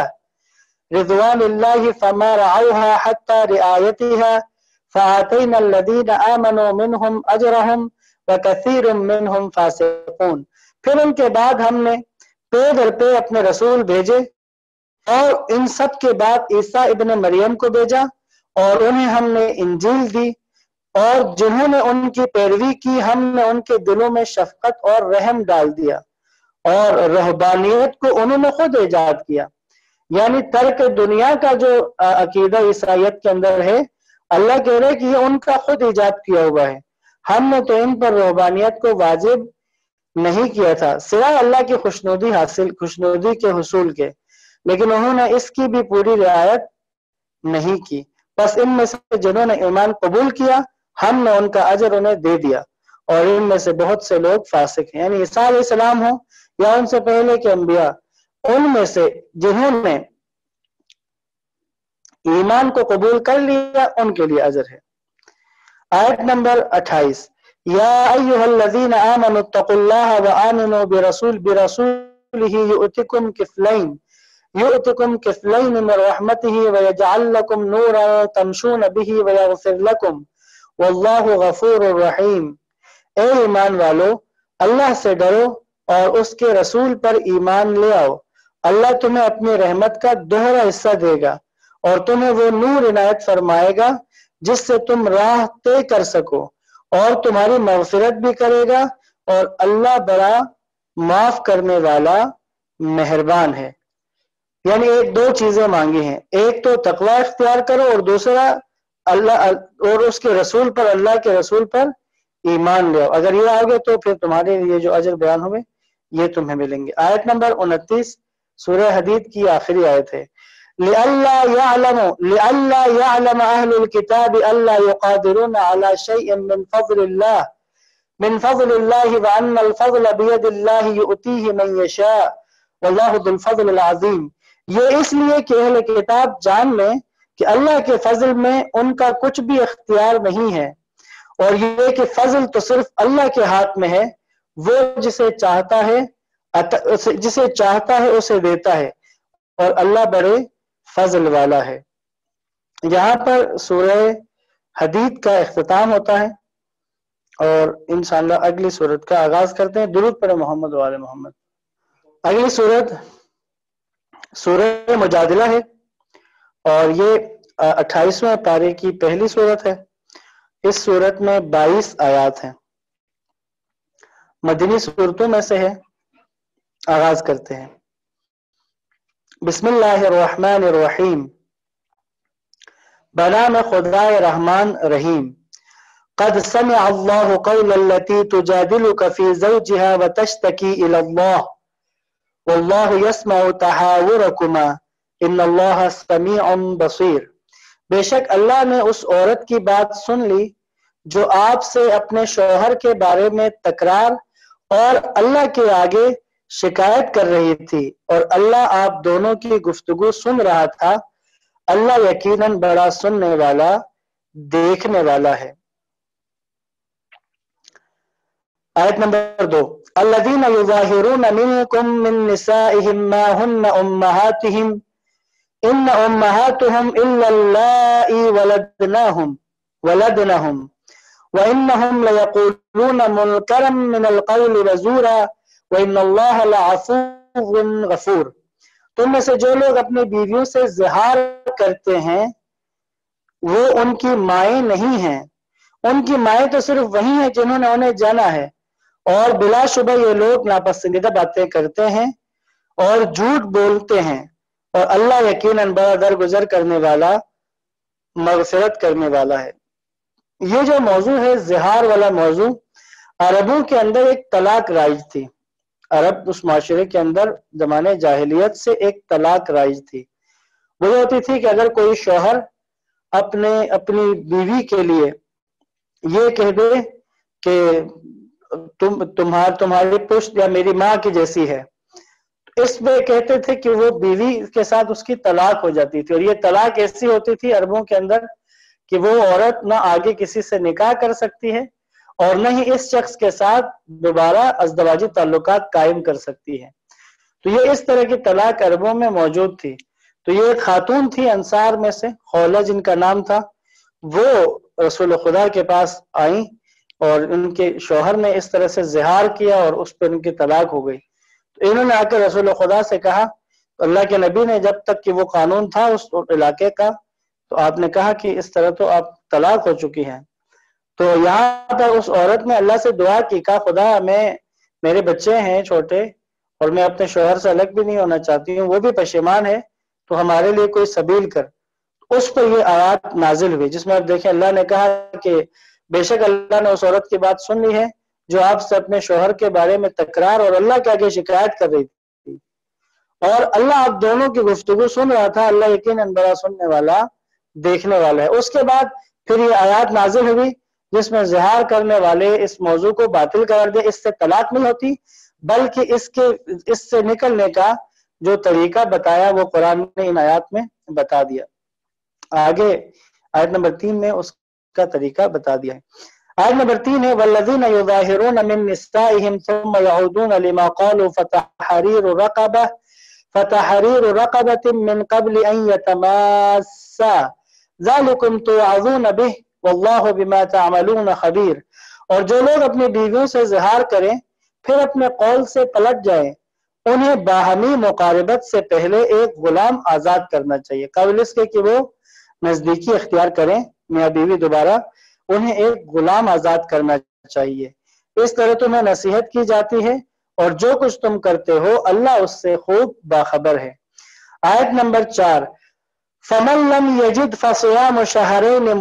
A: الله فما رعوها حتى رعايتها فآتينا الذين آمنوا منهم أجرهم وكثير منهم فاسقون۔ پھر ان کے بعد ہم نے پے در پے اپنے رسول بھیجے، اور ان سب کے بعد عیسیٰ ابن مریم کو بھیجا، اور انہیں ہم نے انجیل دی، اور جنہوں نے ان کی پیروی کی ہم نے ان کے دلوں میں شفقت اور رحم ڈال دیا، اور رہبانیت کو انہوں نے خود ایجاد کیا، یعنی ترک دنیا کا جو عقیدہ عیسائیت کے اندر ہے، اللہ کہہ رہے کہ یہ ان کا خود ایجاد کیا ہوا ہے، ہم نے تو ان پر رہبانیت کو واجب نہیں کیا تھا سوائے اللہ کی خوشنودی کے حصول کے، لیکن انہوں نے اس کی بھی پوری رعایت نہیں کی، بس ان میں سے جنہوں نے ایمان قبول کیا ہم نے ان کا اجر انہیں دے دیا، اور ان میں سے بہت سے لوگ فاسق ہیں، یعنی عیسیٰ علیہ السلام ہوں یا ان سے پہلے کے انبیاء، ان میں سے جنہوں نے ایمان کو قبول کر لیا ان کے لیے اجر ہے۔ آیت نمبر 28، یا ایہا الذین آمنوا اتقوا اللہ وآمنوا برسولہ یؤتکم کفلین من رحمتہ ویجعل لکم نورا تمشون بہ ویغفر لکم واللہ غفور الرحیم۔ اے ایمان والو، اللہ سے ڈرو اور اس کے رسول پر ایمان لے آؤ، اللہ تمہیں اپنی رحمت کا دوہرا حصہ دے گا اور تمہیں وہ نور عنایت فرمائے گا جس سے تم راہ طے کر سکو، اور تمہاری مغفرت بھی کرے گا، اور اللہ بڑا معاف کرنے والا مہربان ہے۔ یعنی ایک دو چیزیں مانگی ہیں، ایک تو تقوی اختیار کرو، اور دوسرا اللہ اور اس کے رسول پر، اللہ کے رسول پر ایمان لے آؤ۔ اگر یہ آؤ گے تو پھر تمہارے لیے جو اجر بیان ہوئے یہ تمہیں ملیں گے۔ آیت نمبر 29 سورہ حدید کی آخری آیت ہے۔ لئلا يعلم اہل الكتاب الا يقادرون على شيء من فضل الله وان الفضل بيد الله يؤتيه من يشاء والله ذو الفضل العظیم۔ یہ اس لیے کہ اہل کتاب جان لیں کہ اللہ کے فضل میں ان کا کچھ بھی اختیار نہیں ہے، اور یہ کہ فضل تو صرف اللہ کے ہاتھ میں ہے، وہ جسے چاہتا ہے اسے دیتا ہے، اور اللہ بڑے فضل والا ہے۔ یہاں پر سورہ حدید کا اختتام ہوتا ہے، اور انشاءاللہ اگلی سورت کا آغاز کرتے ہیں۔ درود پر محمد و آل محمد۔ اگلی سورت سورہ مجادلہ ہے، اور یہ 28ویں پارے کی پہلی سورت ہے۔ اس سورت میں 22 آیات ہیں، مدنی سورتوں میں سے ہے۔ آغاز کرتے ہیں۔ بسم اللہ الرحمن الرحیم، بنام خدائے رحمان رحیم۔ قد سمع اللہ قول التي تجادلك في زوجها وتشتكي الى الله واللہ یسمع تحاورکما ان اللہ سمیع بصیر۔ بے شک اللہ نے اس عورت کی بات سن لی جو آپ سے اپنے شوہر کے بارے میں تکرار اور اللہ کے آگے شکایت کر رہی تھی، اور اللہ آپ دونوں کی گفتگو سن رہا تھا۔ اللہ یقیناً بڑا سننے والا، دیکھنے والا ہے۔ آیت نمبر 2۔ الذین یظاہرون منکم من نسائہم ما ہن امہاتہم ان امہاتہم الا اللائی ولدنہم وانہم لیقولون منکرا من القول وزورا وان اللہ لعفو غفور۔ تم میں سے جو لوگ اپنی بیویوں سے زہار کرتے ہیں وہ ان کی مائیں نہیں ہیں، ان کی مائیں تو صرف وہی ہیں جنہوں نے انہیں جانا ہے، اور بلا شبہ یہ لوگ ناپسندیدہ باتیں کرتے ہیں اور جھوٹ بولتے ہیں، اور اللہ یقیناً بڑا درگزر کرنے والا، مغفرت کرنے والا ہے۔ یہ جو موضوع ہے زہار والا موضوع، عربوں کے اندر ایک طلاق رائج تھی۔ عرب اس معاشرے کے اندر زمانے جاہلیت سے ایک طلاق رائج تھی۔ وہ ہوتی تھی کہ اگر کوئی شوہر اپنی بیوی کے لیے یہ کہہ دے کہ تمہاری پشت یا میری ماں کی جیسی ہے، اس میں کہتے تھے کہ وہ بیوی کے ساتھ اس کی طلاق ہو جاتی تھی، اور یہ طلاق ایسی ہوتی تھی عربوں کے اندر کہ وہ عورت نہ آگے کسی سے نکاح کر سکتی ہے اور نہ ہی اس شخص کے ساتھ دوبارہ ازدواجی تعلقات قائم کر سکتی ہے۔ تو یہ اس طرح کی طلاق عربوں میں موجود تھی۔ تو یہ ایک خاتون تھی انصار میں سے، خولہ جن کا نام تھا، وہ رسول خدا کے پاس آئیں اور ان کے شوہر نے اس طرح سے زہار کیا اور اس پر ان کی طلاق ہو گئی۔ تو انہوں نے آ کر رسول خدا سے کہا، اللہ کے نبی نے جب تک کہ وہ قانون تھا اس علاقے کا، تو آپ نے کہا کہ اس طرح تو آپ طلاق ہو چکی ہیں۔ تو یہاں پر اس عورت نے اللہ سے دعا کی، کہا خدا میرے بچے ہیں چھوٹے اور میں اپنے شوہر سے الگ بھی نہیں ہونا چاہتی ہوں، وہ بھی پشیمان ہے، تو ہمارے لیے کوئی سبیل کر۔ اس پر یہ آیات نازل ہوئی جس میں آپ دیکھیں اللہ نے کہا کہ بے شک اللہ نے اس عورت کی بات سن لی ہے جو آپ سے اپنے شوہر کے بارے میں تکرار اور اللہ کے آگے شکایت کر رہی تھی، اور اللہ آپ دونوں کی گفتگو سن رہا تھا۔ اللہ یقیناً بڑا سننے والا، دیکھنے والا ہے۔ اس کے بعد پھر یہ آیات نازل ہوئی جس میں زہار کرنے والے اس موضوع کو باطل قرار دے، اس سے طلاق نہیں ہوتی بلکہ اس سے نکلنے کا جو طریقہ بتایا وہ قرآن نے ان آیات میں بتا دیا۔ آگے آیت نمبر 3 میں اس کا طریقہ بتا دیا ہے۔ آیت نمبر 3 ہے وَالَّذِينَ يُظَاهِرُونَ مِن نِّسَائِهِمْ ثُمَّ يَعُودُونَ لِمَا قَالُوا فَتَحْرِيرُ رَقَبَةٍ مِّن قَبْلِ أَن يَتَمَاسَّا ذَلِكُمْ تُوعَظُونَ بِهِ وَاللَّهُ بِمَا تَعْمَلُونَ خَبِيرٌ۔ اور جو لوگ اپنی بیویوں سے زہار کریں پھر اپنے قول سے پلٹ جائیں، انہیں باہمی مقاربت سے پہلے ایک غلام آزاد کرنا چاہیے، قبل اس کے کہ وہ نزدیکی اختیار کریں میاں بیوی دوبارہ، انہیں ایک غلام آزاد کرنا چاہیے. اس طرح تمہیں نصیحت کی جاتی ہے اور جو کچھ تم کرتے ہو اللہ اس سے خوب باخبر ہے. آیت نمبر 4. فَمَن لَّمْ يَجِدْ فَصِيَامُ شَهْرَيْنِ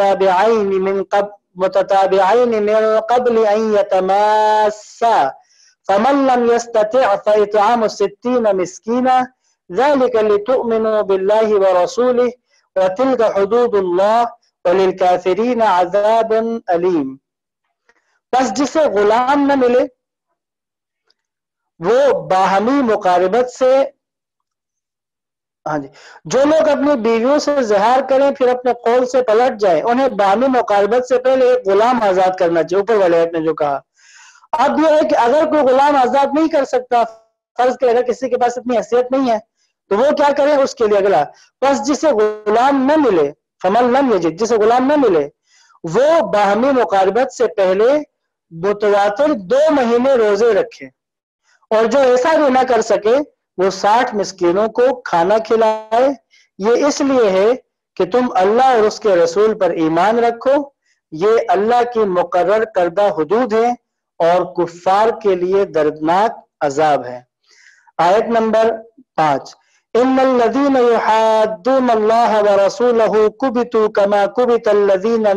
A: مُتَتَابِعَيْنِ مِن قَبْلِ أَن يَتَمَاسَّا فَمَن لَّمْ يَسْتَطِعْ فَإِطْعَامُ 60 مِسْكِينًا ذَلِكَ لِتُؤْمِنُوا بِاللَّهِ وَرَسُولِهِ وَتِلْكَ حُدُودُ اللَّهِ وَلِلْكَافِرِينَ عَذَابٌ أَلِيمٌ. پس جسے غلام نہ ملے وہ باہمی مقاربت سے جو لوگ اپنی بیویوں سے زہار کریں پھر اپنے قول سے پلٹ جائیں انہیں باہمی مقاربت سے پہلے ایک غلام آزاد کرنا چاہیے. اوپر والے آیت نے جو کہا. اب یہ ہے کہ اگر کوئی غلام آزاد نہیں کر سکتا, فرض کرے اگر کسی کے پاس اتنی حیثیت نہیں ہے تو وہ کیا کرے, اس کے لیے اگلا پس جسے غلام نہ ملے فمن لم یجد جسے غلام نہ ملے وہ باہمی مقاربت سے پہلے متواتر 2 مہینے روزے رکھے اور جو ایسا بھی نہ کر سکے وہ 60 مسکینوں کو کھانا کھلائے. یہ اس لیے ہے کہ تم اللہ اور اس کے رسول پر ایمان رکھو. یہ اللہ کی مقرر کردہ حدود ہے اور کفار کے لیے دردناک عذاب ہے. آیت نمبر 5. ان الذين يحادون الله ورسوله كبتوا كما كبت الذين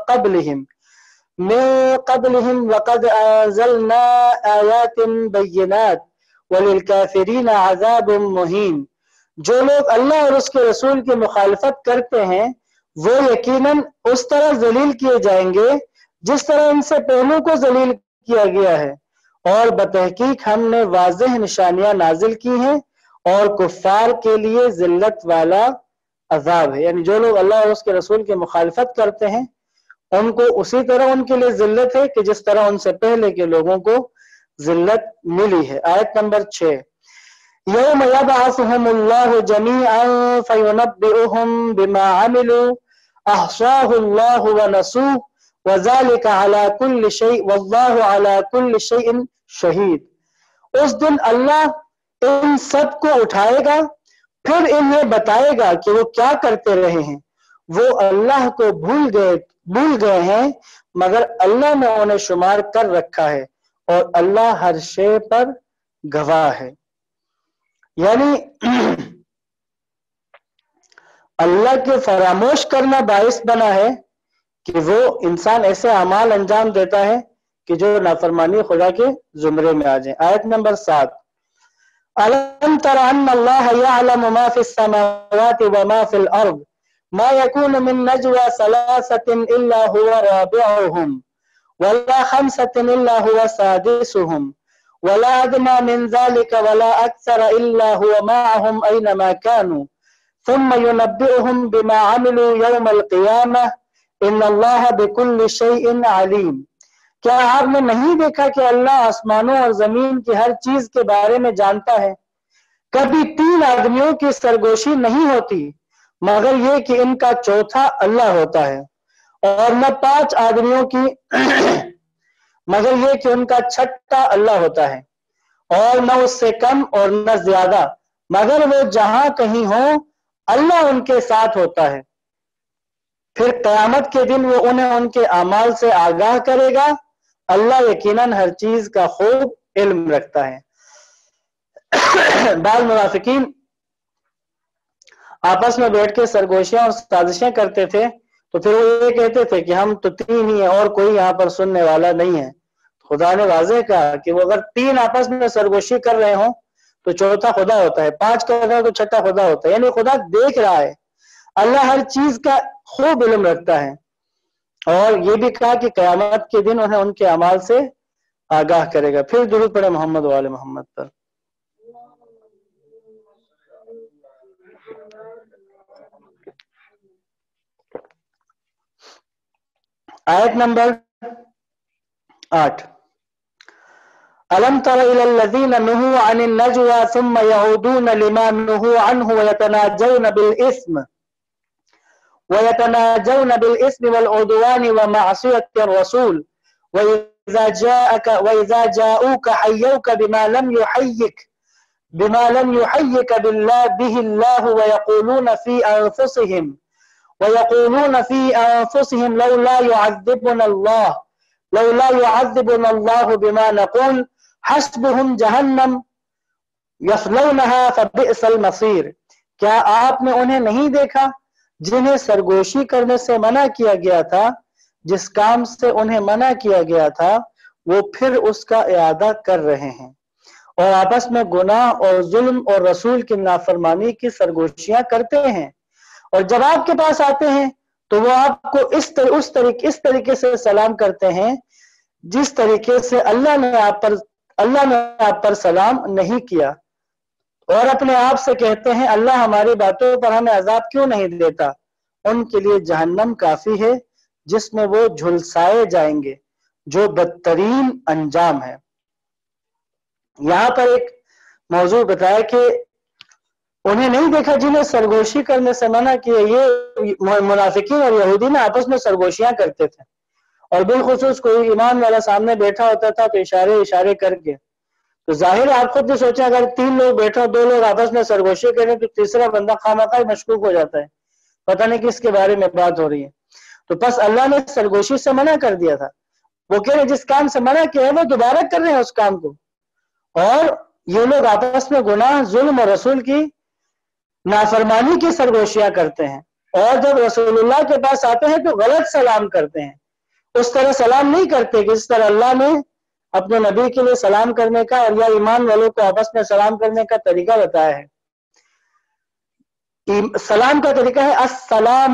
A: من قبلهم وقد انزلنا آيات بينات وَلِلْكَافِرِينَ عَذَابٌ مُّهِينٌ. جو لوگ اللہ اور اس کے رسول کی مخالفت کرتے ہیں وہ یقیناً اس طرح ذلیل کیے جائیں گے جس طرح ان سے پہلوں کو ذلیل کیا گیا ہے, اور بتحقیق ہم نے واضح نشانیاں نازل کی ہیں اور کفار کے لیے ذلت والا عذاب ہے. یعنی جو لوگ اللہ اور اس کے رسول کی مخالفت کرتے ہیں ان کو اسی طرح ان کے لیے ذلت ہے کہ جس طرح ان سے پہلے کے لوگوں کو ذلت ملی ہے. آیت نمبر 6. یوم یبعثهم اللہ جمیعا فینبئهم بما عملوا احصاہ اللہ ونسوہ وذلک علی کل شیء واللہ علی کل شیء شہید. اس دن اللہ ان سب کو اٹھائے گا پھر انہیں بتائے گا کہ وہ کیا کرتے رہے ہیں. وہ اللہ کو بھول گئے ہیں مگر اللہ نے انہیں شمار کر رکھا ہے اور اللہ ہر شے پر گواہ ہے. یعنی اللہ کے فراموش کرنا باعث بنا ہے کہ وہ انسان ایسے اعمال انجام دیتا ہے کہ جو نافرمانی خدا کے زمرے میں آ جائیں. آیت نمبر 7. أَلَمْ تَرَ أَنَّ اللَّهَ يَعْلَمُ مَا فِي السَّمَاوَاتِ وَمَا فِي الْأَرْضِ مَا يَكُونُ مِن نَجْوَى ثَلَاثَةٍ إِلَّا هُوَ رَابِعُهُمْ ولا 5 إلا هو سادسهم ولا أدنى من ذلك ولا أكثر إلا هو معهم أينما كانوا ثم ينبئهم بما عملوا يوم القيامة إن الله بكل شيء عليم. کیا آپ نے نہیں دیکھا کہ اللہ آسمانوں اور زمین کی ہر چیز کے بارے میں جانتا ہے؟ کبھی 3 آدمیوں کی سرگوشی نہیں ہوتی مگر یہ کہ ان کا چوتھا اللہ ہوتا ہے, اور نہ 5 آدمیوں کی مگر یہ کہ ان کا چھٹا اللہ ہوتا ہے, اور نہ اس سے کم اور نہ زیادہ مگر وہ جہاں کہیں ہوں اللہ ان کے ساتھ ہوتا ہے. پھر قیامت کے دن وہ انہیں ان کے اعمال سے آگاہ کرے گا. اللہ یقیناً ہر چیز کا خوب علم رکھتا ہے. بعض منافقین آپس میں بیٹھ کے سرگوشیاں اور سازشیں کرتے تھے تو پھر وہ یہ کہتے تھے کہ ہم تو 3 ہی ہیں اور کوئی یہاں پر سننے والا نہیں ہے. خدا نے واضح کہا کہ وہ اگر 3 آپس میں سرگوشی کر رہے ہوں تو چوتھا خدا ہوتا ہے, 5 کر رہے ہوں تو چھٹا خدا ہوتا ہے. یعنی خدا دیکھ رہا ہے, اللہ ہر چیز کا خوب علم رکھتا ہے. اور یہ بھی کہا کہ قیامت کے دن انہیں ان کے اعمال سے آگاہ کرے گا. پھر درود پڑھے محمد و آل محمد پر. آیت نمبر 8. أَلَمْ تَرَ إِلَى الَّذِينَ نُهُوا عَنِ النَّجْوَى ثُمَّ يَعُودُونَ لِمَا نُهُوا عَنْهُ وَيَتَنَاجَوْنَ بِالْإِثْمِ وَالْعُدْوَانِ وَمَعْصِيَةِ الرَّسُولِ وَإِذَا جَاءُوكَ حَيَّوْكَ بِمَا لَمْ يُحَيِّكَ بِهِ اللَّهُ وَيَقُولُونَ فِي أَنفُسِهِمْ وَيَقُولُونَ فِي أَنفُسِهِمْ لَوْلَا يُعَذِّبُنَا اللَّهُ بِمَا نَقُولُ حَسْبُهُمْ جَهَنَّمُ يَصْلَوْنَهَا فَبِئْسَ الْمَصِيرُ۔ کیا آپ نے انہیں نہیں دیکھا جنہیں سرگوشی کرنے سے منع کیا گیا تھا، جس کام سے انہیں منع کیا گیا تھا وہ پھر اس کا اعادہ کر رہے ہیں، اور آپس میں گناہ اور ظلم اور رسول کی نافرمانی کی سرگوشیاں کرتے ہیں، اور جب آپ کے پاس آتے ہیں تو وہ آپ کو اس طریقے سے سلام کرتے ہیں جس طریقے سے اللہ نے آپ پر سلام نہیں کیا، اور اپنے آپ سے کہتے ہیں اللہ ہماری باتوں پر ہمیں عذاب کیوں نہیں دیتا۔ ان کے لیے جہنم کافی ہے جس میں وہ جھلسائے جائیں گے، جو بدترین انجام ہے۔ یہاں پر ایک موضوع بتایا کہ انہیں نہیں دیکھا جنہیں سرگوشی کرنے سے منع کیا۔ یہ منافقین اور یہودی نا آپس میں سرگوشیاں کرتے تھے، اور بالخصوص کوئی ایمان والا سامنے بیٹھا ہوتا تھا تو اشارے کر کے، تو ظاہر ہے آپ خود بھی سوچیں اگر 3 لوگ بیٹھے ہو، 2 لوگ آپس میں سرگوشی کریں تو تیسرا بندہ خامخواہ مشکوک ہو جاتا ہے، پتہ نہیں کس کے بارے میں بات ہو رہی ہے۔ تو بس اللہ نے سرگوشی سے منع کر دیا تھا، وہ کہہ رہے جس کام سے منع کیا ہے وہ دوبارہ کر رہے ہیں اس کام کو، اور یہ لوگ آپس میں گناہ، ظلم اور رسول کی نافرمانی کی سرگوشیاں کرتے ہیں، اور جب رسول اللہ کے پاس آتے ہیں تو غلط سلام کرتے ہیں، اس طرح سلام نہیں کرتے کہ اس طرح اللہ نے اپنے نبی کے لیے سلام کرنے کا اور یا ایمان والوں کو آپس میں سلام کرنے کا طریقہ بتایا ہے۔ سلام کا طریقہ ہے السلام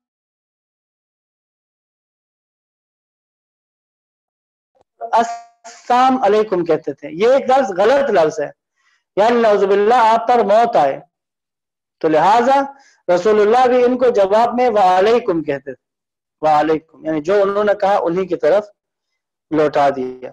A: السلام علیکم کہتے تھے، یہ ایک لفظ غلط لفظ ہے، یعنی نعوذ باللہ آپ پر موت آئے، تو لہٰذا رسول اللہ بھی ان کو جواب میں وعلیکم کہتے تھے، وعلیکم یعنی جو انہوں نے کہا انہی کی طرف لوٹا دیا۔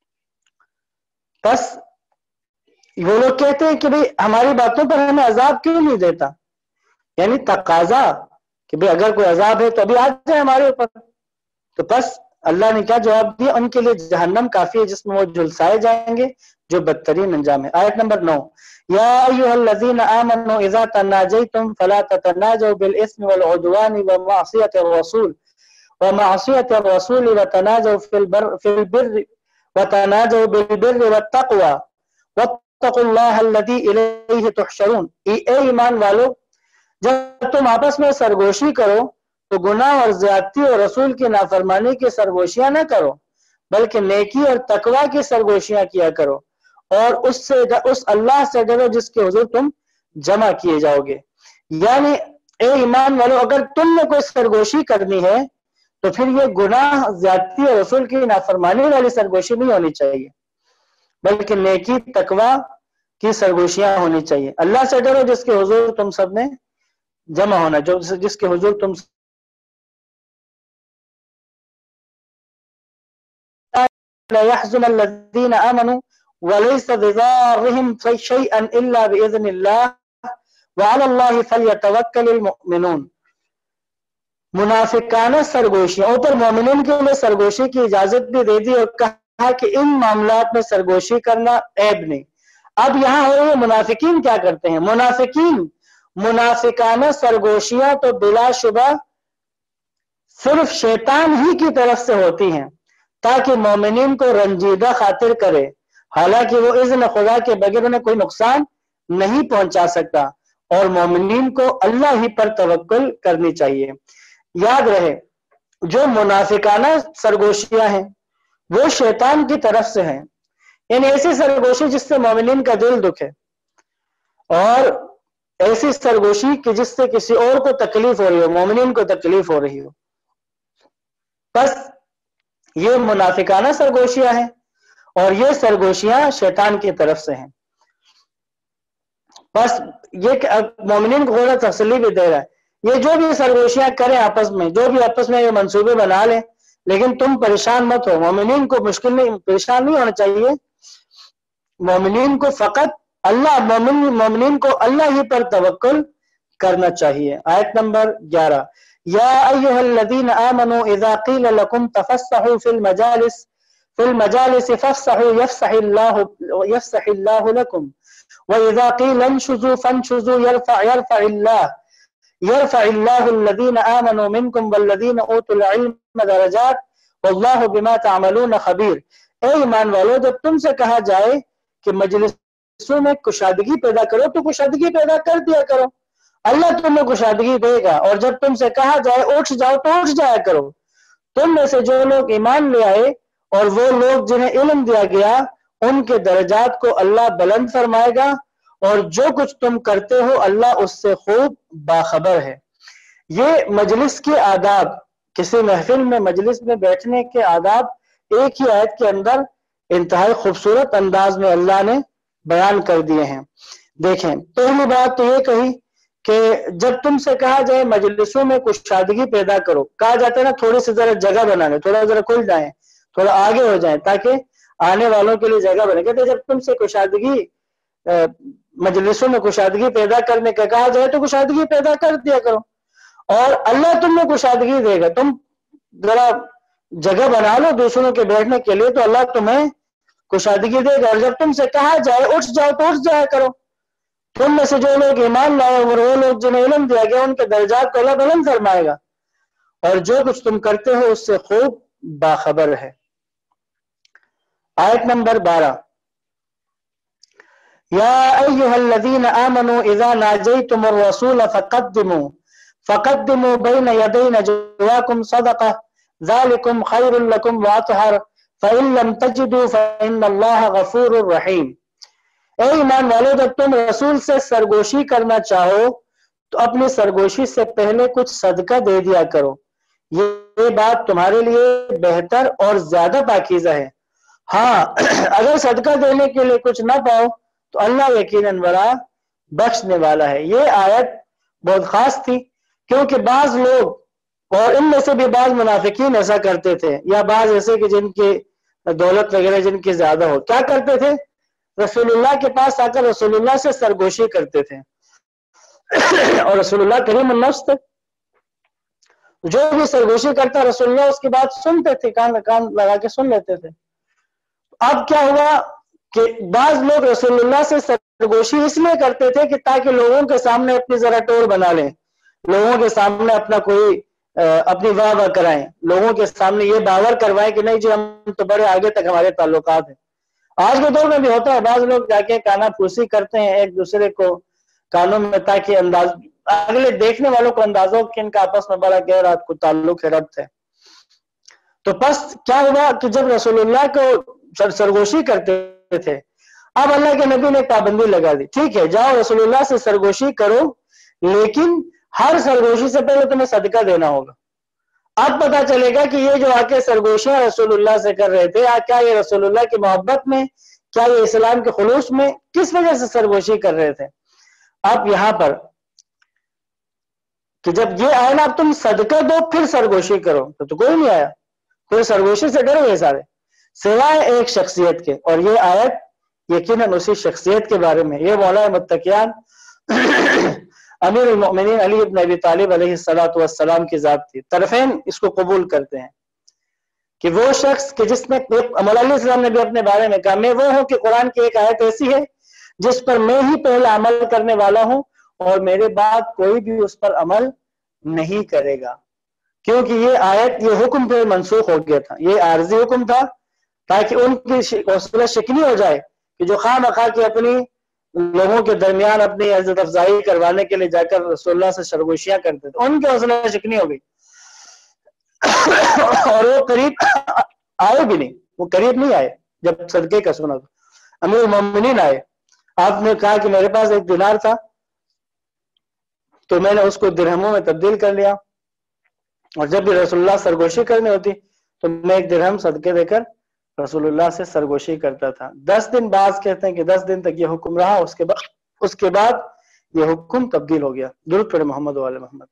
A: بس وہ لوگ کہتے ہیں کہ بھئی ہماری باتوں پر ہمیں عذاب کیوں نہیں دیتا، یعنی تقاضا کہ بھئی اگر کوئی عذاب ہے تو ابھی آ جائے ہمارے اوپر، تو بس اللہ نے کیا جواب دیا، ان کے لیے جہنم کافی ہے جس میں وہ جلسائے جائیں گے، جو بدترین انجام ہے۔ آیت نمبر 9، یا ایھا الذین آمنوا اذا تناجیتم فلا تتناجوا بالاسم والعدوان ومعصیۃ الرسول وتناجوا فی البر وتناجوا بالبر والتقوى واتقوا اللہ الذی الیہ تحشرون۔ اے ایمان والو، جب تم آپس میں سرگوشی کرو تو گناہ اور زیادتی اور رسول کی نافرمانی کی سرگوشیاں نہ کرو، بلکہ نیکی اور تقوی کی سرگوشیاں کیا کرو، اور اس اللہ سے ڈرو جس کے حضور تم جمع کیے جاؤ گے۔ یعنی اے ایمان والو، اگر تم نے کوئی سرگوشی کرنی ہے تو پھر یہ گناہ، زیادتی اور رسول کی نافرمانی والی سرگوشی نہیں ہونی چاہیے، بلکہ نیکی، تقوی کی سرگوشیاں ہونی چاہیے۔ اللہ سے ڈرو جس کے حضور تم سب نے جمع ہونا، جس کے حضور تم لا يحزن الذين آمنوا وليس بضارهم شيئا إلا بإذن الله وعلى الله فليتوكل المؤمنون۔ منافقانہ سرگوشیاں، اوپر مومنین کے لیے سرگوشی کی اجازت بھی دے دی اور کہا کہ ان معاملات میں سرگوشی کرنا عیب نہیں۔ اب یہاں ہو رہی ہے منافقین کیا کرتے ہیں۔ منافقانہ سرگوشیاں تو بلا شبہ صرف شیطان ہی کی طرف سے ہوتی ہیں تاکہ مومنین کو رنجیدہ خاطر کرے، حالانکہ وہ اذن خدا کے بغیر انہیں کوئی نقصان نہیں پہنچا سکتا، اور مومنین کو اللہ ہی پر توکل کرنی چاہیے۔ یاد رہے جو منافقانہ سرگوشیاں ہیں وہ شیطان کی طرف سے ہیں، یعنی ایسی سرگوشی جس سے مومنین کا دل دکھے، اور ایسی سرگوشی کہ جس سے کسی اور کو تکلیف ہو رہی ہو، مومنین کو تکلیف ہو رہی ہو، بس یہ منافقانہ سرگوشیاں ہیں، اور یہ سرگوشیاں شیطان کی طرف سے ہیں۔ بس یہ مومنین کو تھوڑا تسلی بھی دے رہا ہے، یہ جو بھی سرگوشیاں کریں آپس میں، جو بھی آپس میں یہ منصوبے بنا لیں، لیکن تم پریشان مت ہو، مومنین کو پریشان نہیں ہونا چاہیے، مومنین کو فقط مومنین کو اللہ ہی پر توکل کرنا چاہیے۔ آیت نمبر 11، یا ایھا الذین آمنوا اذا قیل لکم تفسحوا فی المجالس فافسحوا یفسح اللہ لکم وَإِذَا قِيلَ انشُزُوا فَانشُزُوا يَرْفَعِ اللَّهُ یرفع اللہ الذین آمنوا منکم والذین اوتوا العلم درجات واللہ بما تعملون خبیر۔ اے ایمان والو، جب تم سے کہا جائے کہ مجلسوں میں کشادگی پیدا کرو تو کشادگی پیدا کر دیا کرو، اللہ تمہیں کشادگی دے گا، اور جب تم سے کہا جائے اٹھ جاؤ تو اٹھ جایا کرو۔ تم میں سے جو لوگ ایمان لے آئے اور وہ لوگ جنہیں علم دیا گیا ان کے درجات کو اللہ بلند فرمائے گا، اور جو کچھ تم کرتے ہو اللہ اس سے خوب باخبر ہے۔ یہ مجلس کے آداب، کسی محفل میں مجلس میں بیٹھنے کے آداب ایک ہی آیت کے اندر انتہائی خوبصورت انداز میں اللہ نے بیان کر دیے ہیں۔ دیکھیں، پہلی بات تو یہ کہی کہ جب تم سے کہا جائے مجلسوں میں کشادگی پیدا کرو، کہا جاتا ہے نا تھوڑی سی ذرا جگہ بنانے، تھوڑا ذرا کھل جائیں، تھوڑا آگے ہو جائیں تاکہ آنے والوں کے لیے جگہ بنے۔ کہتے جب تم سے کشادگی مجلسوں میں کشادگی پیدا کرنے کا کہا جائے تو کشادگی پیدا کر دیا کرو، اور اللہ تم میں کشادگی دے گا۔ تم ذرا جگہ بنا لو دوسروں کے بیٹھنے کے لیے تو اللہ تمہیں کشادگی دے گا، اور جب تم سے کہا جائے اٹھ جاؤ تو اٹھ جایا کرو۔ تم میں سے جو لوگ ایمان لائے اور وہ لوگ جنہیں علم دیا گیا ان کے درجات کو اللہ بلند فرمائے گا، اور جو کچھ تم کرتے ہو اس سے خوب باخبر ہے۔ آیت نمبر 12، یا ایہا الذین آمنوا اذا ناجیتم الرسول فقدموا بین یدی نجواکم صدقہ ذالکم خیر لکم واطہر فإن لم تجدوا فإن اللہ غفور رحیم۔ اے ایمان والو، جب تم رسول سے سرگوشی کرنا چاہو تو اپنی سرگوشی سے پہلے کچھ صدقہ دے دیا کرو، یہ بات تمہارے لیے بہتر اور زیادہ پاکیزہ ہے۔ ہاں، اگر صدقہ دینے کے لیے کچھ نہ پاؤ تو اللہ یقیناً بڑا بخشنے والا ہے۔ یہ آیت بہت خاص تھی کیونکہ بعض لوگ، اور ان میں سے بھی بعض منافقین ایسا کرتے تھے، یا بعض ایسے کہ جن کی دولت وغیرہ جن کی زیادہ ہو، کیا کرتے تھے؟ رسول اللہ کے پاس آ کر رسول اللہ سے سرگوشی کرتے تھے، اور رسول اللہ کریم النفس تھے، جو بھی سرگوشی کرتا رسول اللہ اس کی بات سنتے تھے، کان لگا کے سن لیتے تھے۔ اب کیا ہوا کہ بعض لوگ رسول اللہ سے سرگوشی اس لیے کرتے تھے کہ تاکہ لوگوں کے سامنے اپنی ذرا ٹور بنا لیں، لوگوں کے سامنے اپنا کوئی اپنی واہ واہ کرائیں، لوگوں کے سامنے یہ باور کروائیں کہ نہیں جی ہم تو بڑے آگے تک ہمارے تعلقات ہیں۔ آج کے دور میں بھی ہوتا ہے، بعض لوگ جا کے کانا پھوسی کرتے ہیں ایک دوسرے کو کانوں میں تاکہ اگلے دیکھنے والوں کو اندازہ ہو کہ ان کا آپس میں بڑا گہرا تعلق ہے، ربط ہے۔ تو پس کیا ہوا کہ جب رسول اللہ کو سرگوشی کرتے تھے، اب اللہ کے نبی نے پابندی لگا دی، ٹھیک ہے جاؤ رسول اللہ سے سرگوشی کرو، لیکن ہر سرگوشی سے پہلے تمہیں صدقہ دینا ہوگا۔ اب پتا چلے گا کہ یہ جو آ کے سرگوشیاں رسول اللہ سے کر رہے تھے، کیا یہ رسول اللہ کی محبت میں، کیا یہ اسلام کے خلوص میں، کس وجہ سے سرگوشی کر رہے تھے؟ اب یہاں پر کہ جب یہ آیا نا اب تم صدقہ دو پھر سرگوشی کرو، تو کوئی نہیں آیا، کوئی سرگوشی سے ڈر گئے سارے سوائے ایک شخصیت کے، اور یہ آیت یقیناً اسی شخصیت کے بارے میں۔ یہ مولا متقیان امیر المؤمنین علی بن ابی طالب علیہ السلام کی ذات تھی۔ طرفین اس کو قبول کرتے ہیں کہ وہ شخص کہ جس نے، مولا علیہ السلام نے بھی اپنے بارے میں کہا میں وہ ہوں کہ قرآن کی ایک آیت ایسی ہے جس پر میں ہی پہلا عمل کرنے والا ہوں اور میرے بعد کوئی بھی اس پر عمل نہیں کرے گا، کیونکہ یہ آیت، یہ حکم پہ منسوخ ہو گیا تھا، یہ عارضی حکم تھا تاکہ ان کی حوصلہ شکنی ہو جائے کہ جو خواہ مخواہ کی اپنی لوگوں کے درمیان اپنی عزت افزائی کروانے کے لیے جا کر رسول اللہ سے سرگوشیاں کرتے تھے، ان کی حوصلہ شکنی ہو گئی اور وہ قریب آئے بھی نہیں، وہ قریب نہیں آئے۔ جب صدقے کا سنا تو امیر المومنین آئے، آپ نے کہا کہ میرے پاس ایک دینار تھا تو میں نے اس کو درہموں میں تبدیل کر لیا، اور جب بھی رسول اللہ سرگوشی کرنی ہوتی تو میں ایک درہم صدقے دے کر رسول اللہ سے سرگوشی کرتا تھا۔ 10 دن بعد کہتے ہیں کہ 10 دن تک یہ حکم رہا، اس کے بعد یہ حکم تبدیل ہو گیا۔ درود پڑھے محمد و آل محمد۔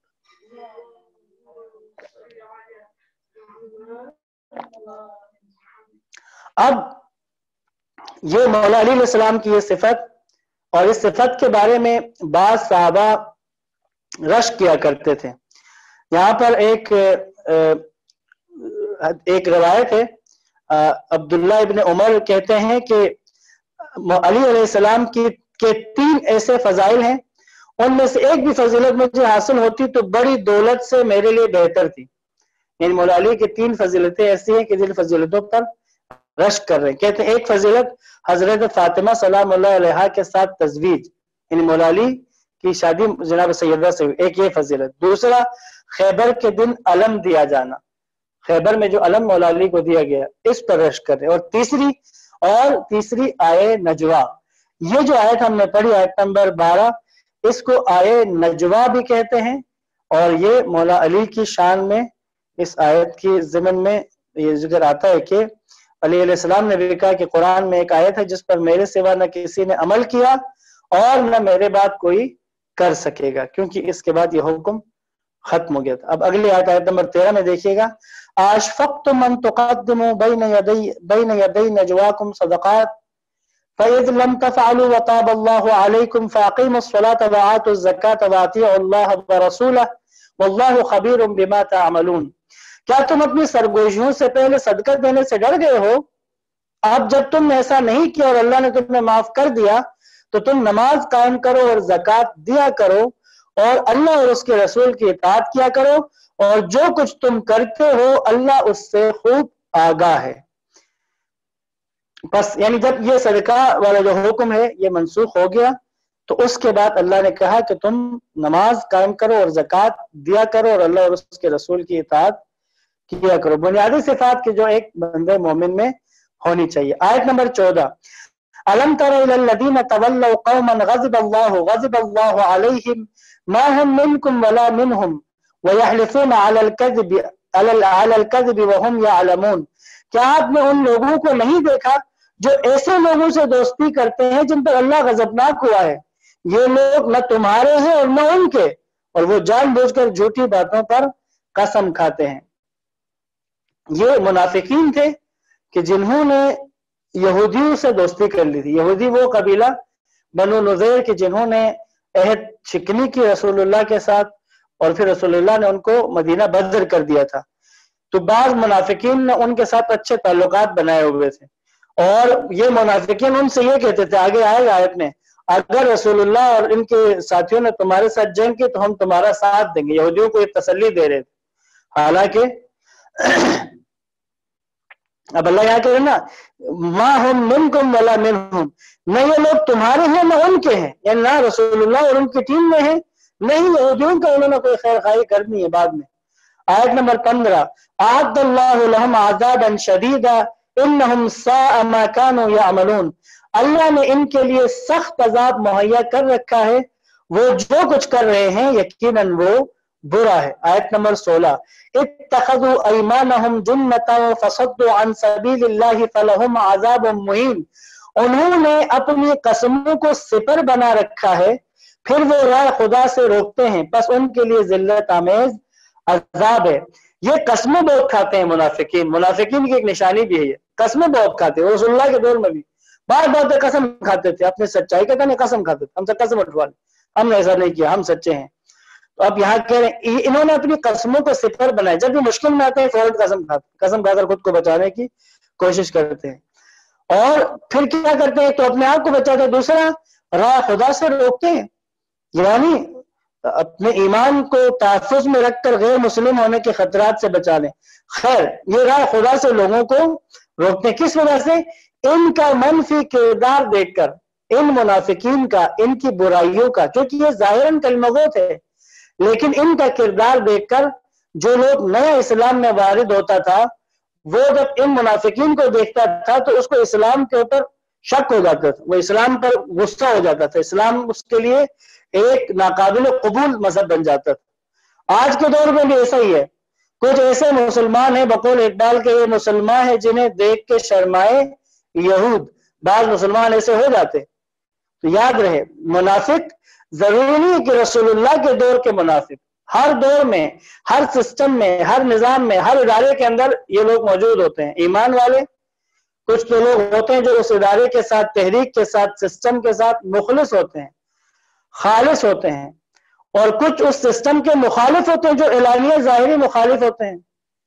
A: اب یہ مولا علی علیہ السلام کی یہ صفت، اور اس صفت کے بارے میں بعض صحابہ رشک کیا کرتے تھے۔ یہاں پر ایک روایت ہے، عبداللہ ابن عمر کہتے ہیں کہ علی علیہ السلام کے 3 ایسے فضائل ہیں، ان میں سے ایک بھی فضیلت مجھے حاصل ہوتی تو بڑی دولت سے میرے لیے بہتر تھی. یعنی مولا علی کی 3 فضیلتیں ایسی ہیں کہ جن فضیلتوں پر رشک کر رہے ہیں. کہتے ہیں ایک فضیلت حضرت فاطمہ سلام اللہ علیہا کے ساتھ تزویج، یعنی مولا علی کی شادی جناب سیدہ سے ہوئی، ایک یہ فضیلت. دوسرا خیبر کے دن علم دیا جانا، خیبر میں جو علم مولا علی کو دیا گیا اس پر رشک کر رہے. اور تیسری آئے نجوا، یہ جو آیت ہم نے پڑھی آیت نمبر 12، اس کو آئے نجوا بھی کہتے ہیں. اور یہ مولا علی کی شان میں اس آیت کی ضمن میں یہ ذکر آتا ہے کہ علی علیہ السلام نے بھی کہا کہ قرآن میں ایک آیت ہے جس پر میرے سوا نہ کسی نے عمل کیا اور نہ میرے بعد کوئی کر سکے گا، کیونکہ اس کے بعد یہ حکم ختم ہو گیا تھا. اب اگلی آیت آیت نمبر 13 میں دیکھیے گا، اشفقتم ان تقدموا بین یدی نجواکم صدقات فَإِذْ لَمْ تَفْعَلُوا وَتَابَ اللَّهُ عَلَيْكُمْ فَأَقِيمُوا الصَّلَاةَ وَآتُوا الزَّكَاةَ وَأَطِيعُوا اللَّهَ وَرَسُولَهُ وَاللَّهُ خَبِيرٌ بِمَا تَعْمَلُونَ. کیا تم اپنی سرگوشیوں سے پہلے صدقہ دینے سے ڈر گئے ہو؟ اب جب تم نے ایسا نہیں کیا اور اللہ نے تمہیں معاف کر دیا تو تم نماز قائم کرو اور زکوٰۃ دیا کرو اور اللہ اور اس کے رسول کی اطاعت کیا کرو، اور جو کچھ تم کرتے ہو اللہ اس سے خوب آگاہ ہے. بس یعنی جب یہ صدقہ والا جو حکم ہے یہ منسوخ ہو گیا تو اس کے بعد اللہ نے کہا کہ تم نماز قائم کرو اور زکوٰۃ دیا کرو اور اللہ اور اس کے رسول کی اطاعت کیا کرو. بنیادی صفات کی جو ایک بندے مومن میں ہونی چاہیے. آیت نمبر 14، أَلَمْ تَرَ إِلَى الَّذِينَ تَوَلَّوْا قَوْمًا غَضِبَ اللَّهُ عَلَيْهِمْ مَا هُمْ مِنْكُمْ وَلَا مِنْهُمْ وَيَحْلِفُونَ عَلَى الْكَذِبِ وَهُمْ يَعْلَمُونَ. کیا آپ نے ان لوگوں کو نہیں دیکھا جو ایسے لوگوں سے دوستی کرتے ہیں جن پر اللہ غضبناک ہوا ہے؟ یہ لوگ نہ تمہارے ہیں اور نہ ان کے، اور وہ جان بوجھ کر جھوٹی باتوں پر قسم کھاتے ہیں. یہ منافقین تھے کہ جنہوں نے یہودیوں سے دوستی کر لی تھی. یہودی وہ قبیلہ بنو نذیر کے جنہوں نے عہد شکنی کی رسول اللہ کے ساتھ، اور پھر رسول اللہ نے ان کو مدینہ بدر کر دیا تھا. تو بعض منافقین نے ان کے ساتھ اچھے تعلقات بنائے ہوئے تھے، اور یہ منافقین ان سے یہ کہتے تھے، آگے آئے گا آیت میں، اگر رسول اللہ اور ان کے ساتھیوں نے تمہارے ساتھ جنگ کی تو ہم تمہارا ساتھ دیں گے. یہودیوں کو یہ تسلی دے رہے تھے. حالانکہ اب اللہ یہاں کہہ رہے نا، ما ہم منکم ولا منہم، نہ یہ لوگ تمہارے ہیں نہ ان کے ہیں، یعنی نہ رسول اللہ اور ان کی ٹیم میں ہیں، نہیں یہودیوں کا انہوں نے کوئی خیر خواہی کرنی ہے بعد میں. آیت نمبر 15، اعد اللہ لهم عذابا شدیدا انہم ساء ما كانوا يعملون. اللہ نے ان کے لیے سخت عذاب مہیا کر رکھا ہے، وہ جو کچھ کر رہے ہیں یقیناً وہ برا ہے. آیت نمبر 16، اتخذوا ایمانہم جنتا فصدوا عن سبیل اللہ فلہم عذاب مہین. انہوں نے اپنی قسموں کو سپر بنا رکھا ہے، پھر وہ راہ خدا سے روکتے ہیں، بس ان کے لیے ذلت آمیز عذاب ہے. یہ قسمیں بہت کھاتے ہیں منافقین. منافقین کی ایک نشانی بھی ہے، یہ قسمیں بہت کھاتے ہیں. رسول اللہ کے دور میں بھی بار بار قسم کھاتے تھے، اپنی سچائی کا کہنے قسم کھاتے تھے، ہم سے قسم اٹھوا لیں، ہم نے ایسا نہیں کیا، ہم سچے ہیں. تو اب یہاں کہہ رہے ہیں انہوں نے اپنی قسموں کو سپر بنائے، جب بھی مشکل میں آتے ہیں فوراً قسم کھا کر خود کو بچانے کی کوشش کرتے ہیں، اور پھر کیا کرتے ہیں تو اپنے آپ کو بچاتے ہیں، دوسرا راہ خدا سے روکتے ہیں، یعنی اپنے ایمان کو تحفظ میں رکھ کر غیر مسلم ہونے کے خطرات سے بچا لیں. خیر یہ راہ خدا سے لوگوں کو روکتے ہیں، کس وجہ سے؟ ان کا منفی کردار دیکھ کر، ان منافقین کا، ان کی برائیوں کا، کیونکہ یہ ظاہراً کلمہ گو تھے، لیکن ان کا کردار دیکھ کر جو لوگ نیا اسلام میں وارد ہوتا تھا وہ جب ان منافقین کو دیکھتا تھا تو اس کو اسلام کے اوپر شک ہو جاتا تھا، وہ اسلام پر غصہ ہو جاتا تھا، اسلام اس کے لیے ایک ناقابل قبول مذہب بن جاتا تھا. آج کے دور میں بھی ایسا ہی ہے. کچھ ایسے مسلمان ہیں بقول اقبال کے، یہ مسلمان ہیں جنہیں دیکھ کے شرمائے یہود. بعض مسلمان ایسے ہو جاتے. تو یاد رہے منافق ضروری نہیں کہ رسول اللہ کے دور کے منافق، ہر دور میں، ہر سسٹم میں، ہر نظام میں، ہر ادارے کے اندر یہ لوگ موجود ہوتے ہیں. ایمان والے کچھ تو لوگ ہوتے ہیں جو اس ادارے کے ساتھ، تحریک کے ساتھ، سسٹم کے ساتھ مخلص ہوتے ہیں، خالص ہوتے ہیں، اور کچھ اس سسٹم کے مخالف ہوتے ہیں جو اعلانیہ ظاہری مخالف ہوتے ہیں،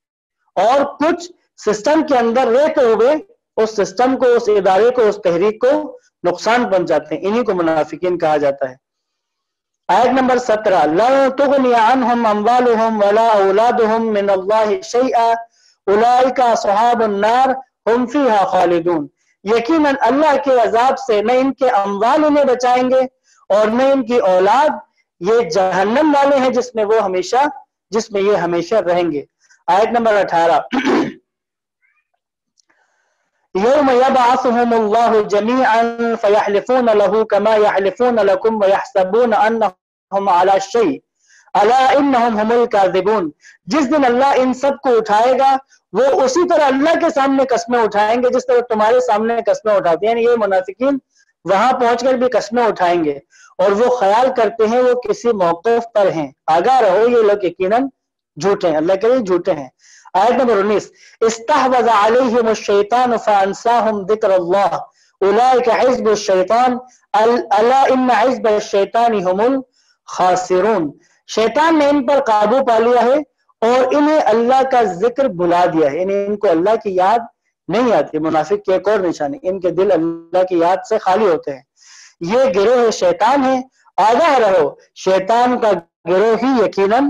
A: اور کچھ سسٹم کے اندر رہتے ہوئے اس سسٹم کو، اس ادارے کو، اس تحریک کو نقصان پہنچاتے ہیں. انہی کو منافقین کہا جاتا ہے. آیت نمبر 17 لن تغنی عنہم اموالہم ولا اولادہم من اللہ شیئا اولئک اصحاب النار ہم فیہا خالدون، یقیناً اللہ کے عذاب سے نہ ان کے اموال انہیں بچائیں گے اور نہ ان کی اولاد، یہ جہنم والے ہیں جس میں یہ ہمیشہ رہیں گے۔ آیت نمبر 18 یوم یبعثہم اللہ جمیعا فیحلفون لہ کما یحلفون لکم ویحسبون انہم علی الشیء الا انہم ہم الکاذبون، جس دن اللہ ان سب کو اٹھائے گا وہ اسی طرح اللہ کے سامنے قسمیں اٹھائیں گے جس طرح تمہارے سامنے قسمیں اٹھاتے ہیں، یعنی یہ منافقین وہاں پہنچ کر بھی قسمیں اٹھائیں گے اور وہ خیال کرتے ہیں وہ کسی موقف پر ہیں، آگاہ رہو یہ لوگ یقیناً جھوٹے ہیں، اللہ کے لیے جھوٹے ہیں۔ آیت نمبر 19 استحوذ علیہم الشیطان فانساہم ذکر اللہ اولئک حزب الشیطان الا ان حزب الشیطان ہم الخاسرون، شیطان نے ان پر قابو پا لیا ہے اور انہیں اللہ کا ذکر بھلا دیا ہے، یعنی ان کو اللہ کی یاد نہیں آتی۔ منافق کی ایک اور نشانی، ان کے دل اللہ کی یاد سے خالی ہوتے ہیں، یہ گروہ شیطان ہے، آگاہ رہو شیطان کا گروہ ہی یقیناً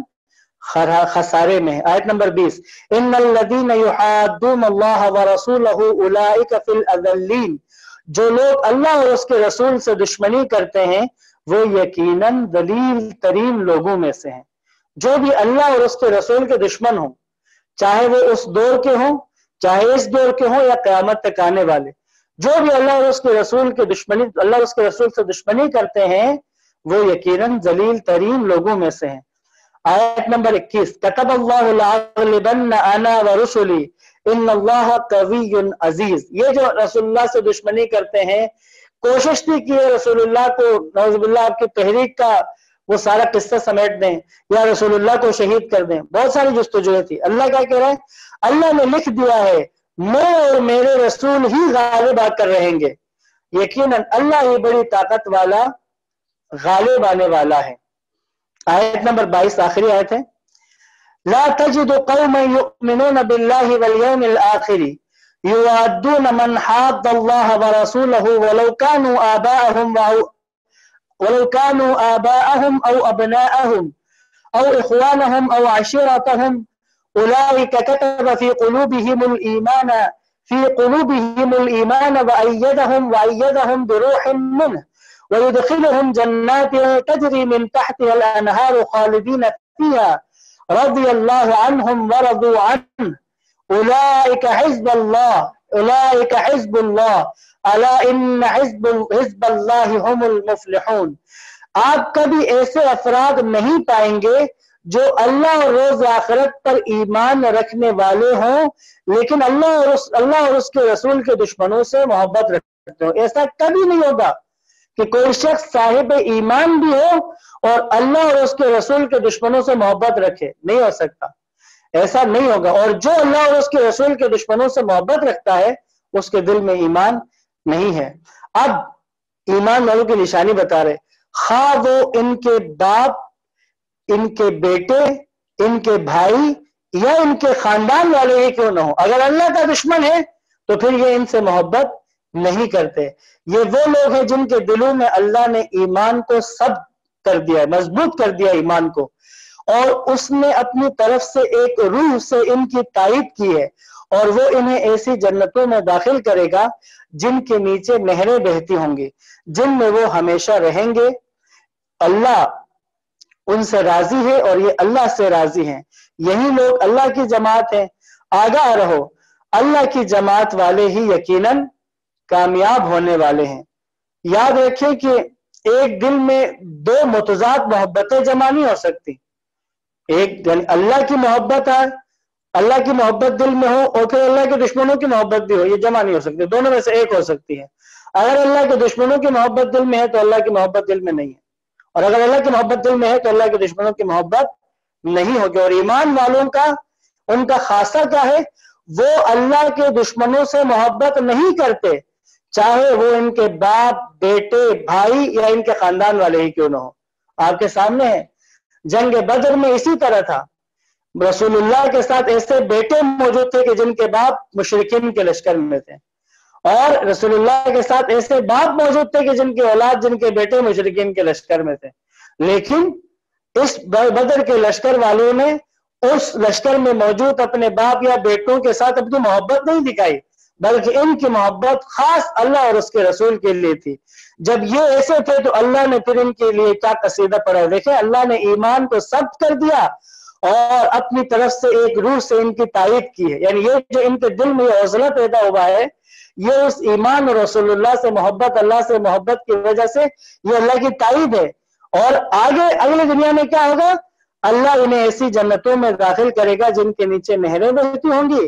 A: خسارے میں ہے۔ آیت نمبر 20 ان الذین یحادون اللہ ورسولہ اولئک فی الاذلین، جو لوگ اللہ اور اس کے رسول سے دشمنی کرتے ہیں وہ یقیناً ذلیل ترین لوگوں میں سے ہیں۔ جو بھی اللہ اور اس کے رسول کے دشمن ہوں، چاہے وہ اس دور کے ہوں چاہے اس دور کے ہوں یا قیامت تک آنے والے، جو بھی اللہ اور اس کے رسول کے دشمنی اللہ اور اس کے رسول سے دشمنی کرتے ہیں وہ یقیناً ذلیل ترین لوگوں میں سے ہیں۔ آیت نمبر 21 کتب اللہ لأغلبن انا ورسلی ان اللہ قوی عزیز، یہ جو رسول اللہ سے دشمنی کرتے ہیں کوشش تھی کہ رسول اللہ کو نعوذ باللہ آپ کی تحریک کا وہ سارا قصہ سمیٹ دیں یا رسول اللہ کو شہید کر دیں، بہت ساری جستجویں تھی۔ اللہ کیا کہہ رہا ہے؟ اللہ نے لکھ دیا ہے میں اور میرے رسول ہی غالب آ کر رہیں گے، یقیناً اللہ ہی بڑی طاقت والا غالب آنے والا ہے۔ آیت نمبر 22 آخری آیت ہے لا تجد قوما يؤمنون بالله واليوم الآخر يوادون من حاد الله ورسوله ولو كانوا آباءهم أو أبناءهم أو إخوانهم أو عشيرتهم أولئك كتب في قلوبهم الإيمان وأيدهم بروح منه ويدخلهم جنات تجري من تحتها الأنهار خالدين فيها رضي الله عنهم ورضوا عنه أولئك حزب الله ألا إن حزب الله هم المفلحون۔ آپ کبھی ایسے افراد نہیں پائیں گے جو اللہ اور روز آخرت پر ایمان رکھنے والے ہوں لیکن اللہ اور اس کے رسول کے دشمنوں سے محبت رکھتے ہوں۔ ایسا کبھی نہیں ہوگا کہ کوئی شخص صاحب ایمان بھی ہو اور اللہ اور اس کے رسول کے دشمنوں سے محبت رکھے، نہیں ہو سکتا، ایسا نہیں ہوگا۔ اور جو اللہ اور اس کے رسول کے دشمنوں سے محبت رکھتا ہے اس کے دل میں ایمان نہیں ہے۔ اب ایمان والوں کی نشانی بتا رہے، خواہ وہ ان کے باپ، ان کے بیٹے، ان کے بھائی یا ان کے خاندان والے ہی کیوں نہ ہو، اگر اللہ کا دشمن ہے تو پھر یہ ان سے محبت نہیں کرتے۔ یہ وہ لوگ ہیں جن کے دلوں میں اللہ نے ایمان کو سب کر دیا، مضبوط کر دیا ایمان کو، اور اس نے اپنی طرف سے ایک روح سے ان کی تائید کی ہے اور وہ انہیں ایسی جنتوں میں داخل کرے گا جن کے نیچے نہریں بہتی ہوں گی، جن میں وہ ہمیشہ رہیں گے۔ اللہ ان سے راضی ہے اور یہ اللہ سے راضی ہیں، یہی لوگ اللہ کی جماعت ہیں۔ آگاہ رہو اللہ کی جماعت والے ہی یقیناً کامیاب ہونے والے ہیں۔ یاد رکھیں کہ ایک دل میں دو متضاد محبتیں جمع نہیں ہو سکتی، ایک اللہ کی محبت ہے، اللہ کی محبت دل میں ہو اور پھر اللہ کے دشمنوں کی محبت بھی ہو، یہ جمع نہیں ہو سکتی، دونوں میں سے ایک ہو سکتی ہے۔ اگر اللہ کے دشمنوں کی محبت دل میں ہے تو اللہ کی محبت دل میں نہیں ہے، اور اگر اللہ کی محبت دل میں ہے تو اللہ کے دشمنوں کی محبت نہیں ہوگی۔ اور ایمان والوں کا ان کا خاصہ کیا ہے؟ وہ اللہ کے دشمنوں سے محبت نہیں کرتے، چاہے وہ ان کے باپ، بیٹے، بھائی یا ان کے خاندان والے ہی کیوں نہ ہو۔ آپ کے سامنے ہے جنگ بدر میں اسی طرح تھا، رسول اللہ کے ساتھ ایسے بیٹے موجود تھے کہ جن کے باپ مشرکین کے لشکر میں تھے، اور رسول اللہ کے ساتھ ایسے باپ موجود تھے کہ جن کی اولاد، جن کے بیٹے مشرکین کے لشکر میں تھے۔ لیکن اس بدر کے لشکر والوں نے اس لشکر میں موجود اپنے باپ یا بیٹوں کے ساتھ اپنی محبت نہیں دکھائی، بلکہ ان کی محبت خاص اللہ اور اس کے رسول کے لیے تھی۔ جب یہ ایسے تھے تو اللہ نے پھر ان کے لیے کیا قصیدہ پڑھا، دیکھیں اللہ نے ایمان کو ثبت کر دیا اور اپنی طرف سے ایک روح سے ان کی تائید کی ہے، یعنی یہ جو ان کے دل میں یہ حوصلہ پیدا ہوا ہے یہ اس ایمان اور رسول اللہ سے محبت، اللہ سے محبت کی وجہ سے یہ اللہ کی تائید ہے۔ اور آگے اگلی دنیا میں کیا ہوگا، اللہ انہیں ایسی جنتوں میں داخل کرے گا جن کے نیچے نہریں بہتی ہوں گی،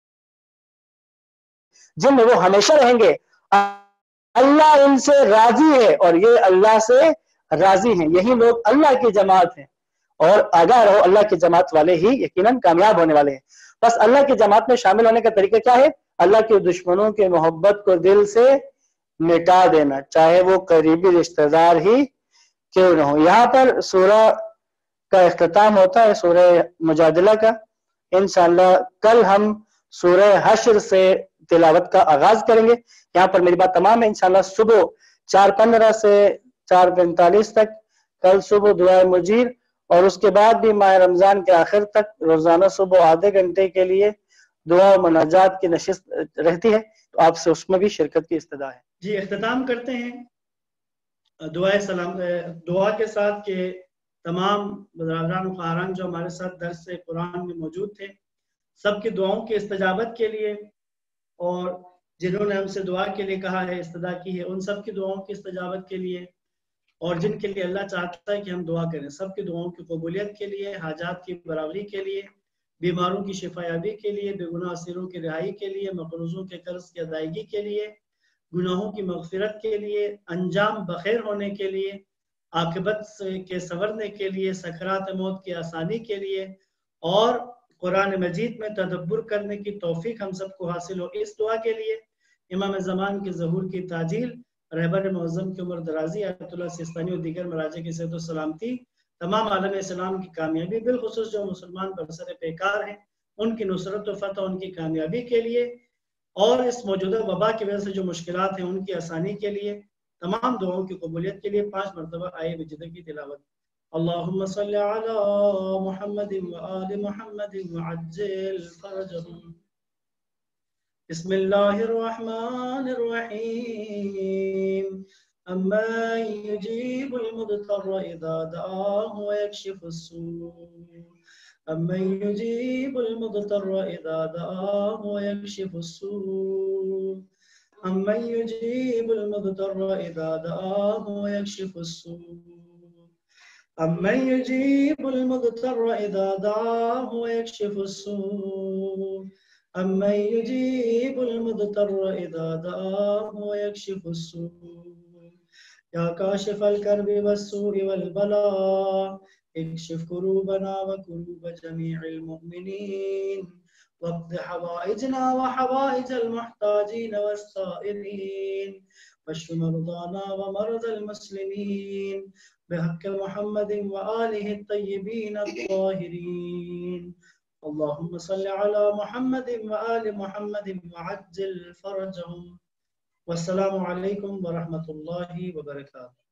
A: جن میں وہ ہمیشہ رہیں گے۔ اللہ ان سے راضی ہے اور یہ اللہ سے راضی ہیں، یہی لوگ اللہ کی جماعت ہیں، اور آگاہ رہو اللہ کی جماعت والے ہی یقیناً کامیاب ہونے والے ہیں۔ بس اللہ کی جماعت میں شامل ہونے کا طریقہ کیا ہے، اللہ کے دشمنوں کے محبت کو دل سے مٹا دینا، چاہے وہ قریبی رشتہ دار ہی کیوں نہ ہو۔ یہاں پر سورہ کا اختتام ہوتا ہے سورہ مجادلہ کا۔ انشاءاللہ کل ہم سورہ حشر سے تلاوت کا آغاز کریں گے۔ یہاں پر میری بات تمام ہے، انشاءاللہ صبح 4:15 سے 4:45 تک کل صبح دعائے مجیر، اور اس کے بعد بھی ماہ رمضان کے آخر تک روزانہ صبح آدھے گھنٹے کے لیے دعا و مناجات کی نشست رہتی ہے، تو آپ سے اس میں بھی شرکت کی استدعا ہے۔
B: جی اختتام کرتے ہیں دعا کے ساتھ کہ تمام برادران و خواہران جو ہمارے ساتھ درس قرآن میں موجود تھے، سب کی دعاؤں کی استجابت کے لیے، اور جنہوں نے ہم سے دعا کے لیے کہا ہے، استدعا کی ہے، ان سب کی دعاؤں کی استجابت کے لیے، اور جن کے لیے اللہ چاہتا ہے کہ ہم دعا کریں، سب کی دعاؤں کی قبولیت کے لیے، حاجات کی برابری کے لیے، بیماروں کی شفا یابی کے لیے، بے گناہ اسیروں کی رہائی کے لیے، مقروضوں کے قرض کی ادائیگی کے لیے، گناہوں کی مغفرت کے لیے، انجام بخیر ہونے کے لیے، عاقبت کے سنورنے کے لیے، سکرات موت کی آسانی کے لیے، اور قرآن مجید میں تدبر کرنے کی توفیق ہم سب کو حاصل ہو، اس دعا کے لیے امام زمان کے ظہور کی تعجیل، رہبر معظم کی عمر درازی، آیت اللہ سیستانی اور دیگر مراجع کی صحت و سلامتی، تمام عالم اسلام کی کامیابی، بالخصوص جو مسلمان برسر پیکار ہیں ان کی نصرت و فتح، ان کی کامیابی کے لیے، اور اس موجودہ وبا کی وجہ سے جو مشکلات ہیں ان کی آسانی کے لیے، تمام دعاؤں کی قبولیت کے لیے 5 مرتبہ آیے وجدہ کی تلاوت۔ اللہم صلی علی محمد وآل محمد وعجل فرجهم۔ بسم اللہ الرحمن الرحیم۔ امن یجیب المضطر اذا دعاہ ویکشف السوء، امن یجیب المضطر اذا دعاہ ویکشف السوء، امن یجیب المضطر اذا دعاہ ویکشف السوء، امن یجیب المضطر اذا دعاہ ویکشف السوء، امن یجیب المضطر اذا دعاہ ویکشف السوء، یا کاشف الکرب والسوء والبلاء، اکشف کروبنا وکروب جمیع المؤمنین، واقض حوائجنا وحوائج المحتاجین والسائلین، واشف مرضانا ومرضى المسلمین، بحق محمد وآلہ الطیبین الطاہرین۔ اللہم صل علی محمد وآل محمد وعجل فرجهم۔ والسلام علیکم ورحمۃ اللہ وبرکاتہ۔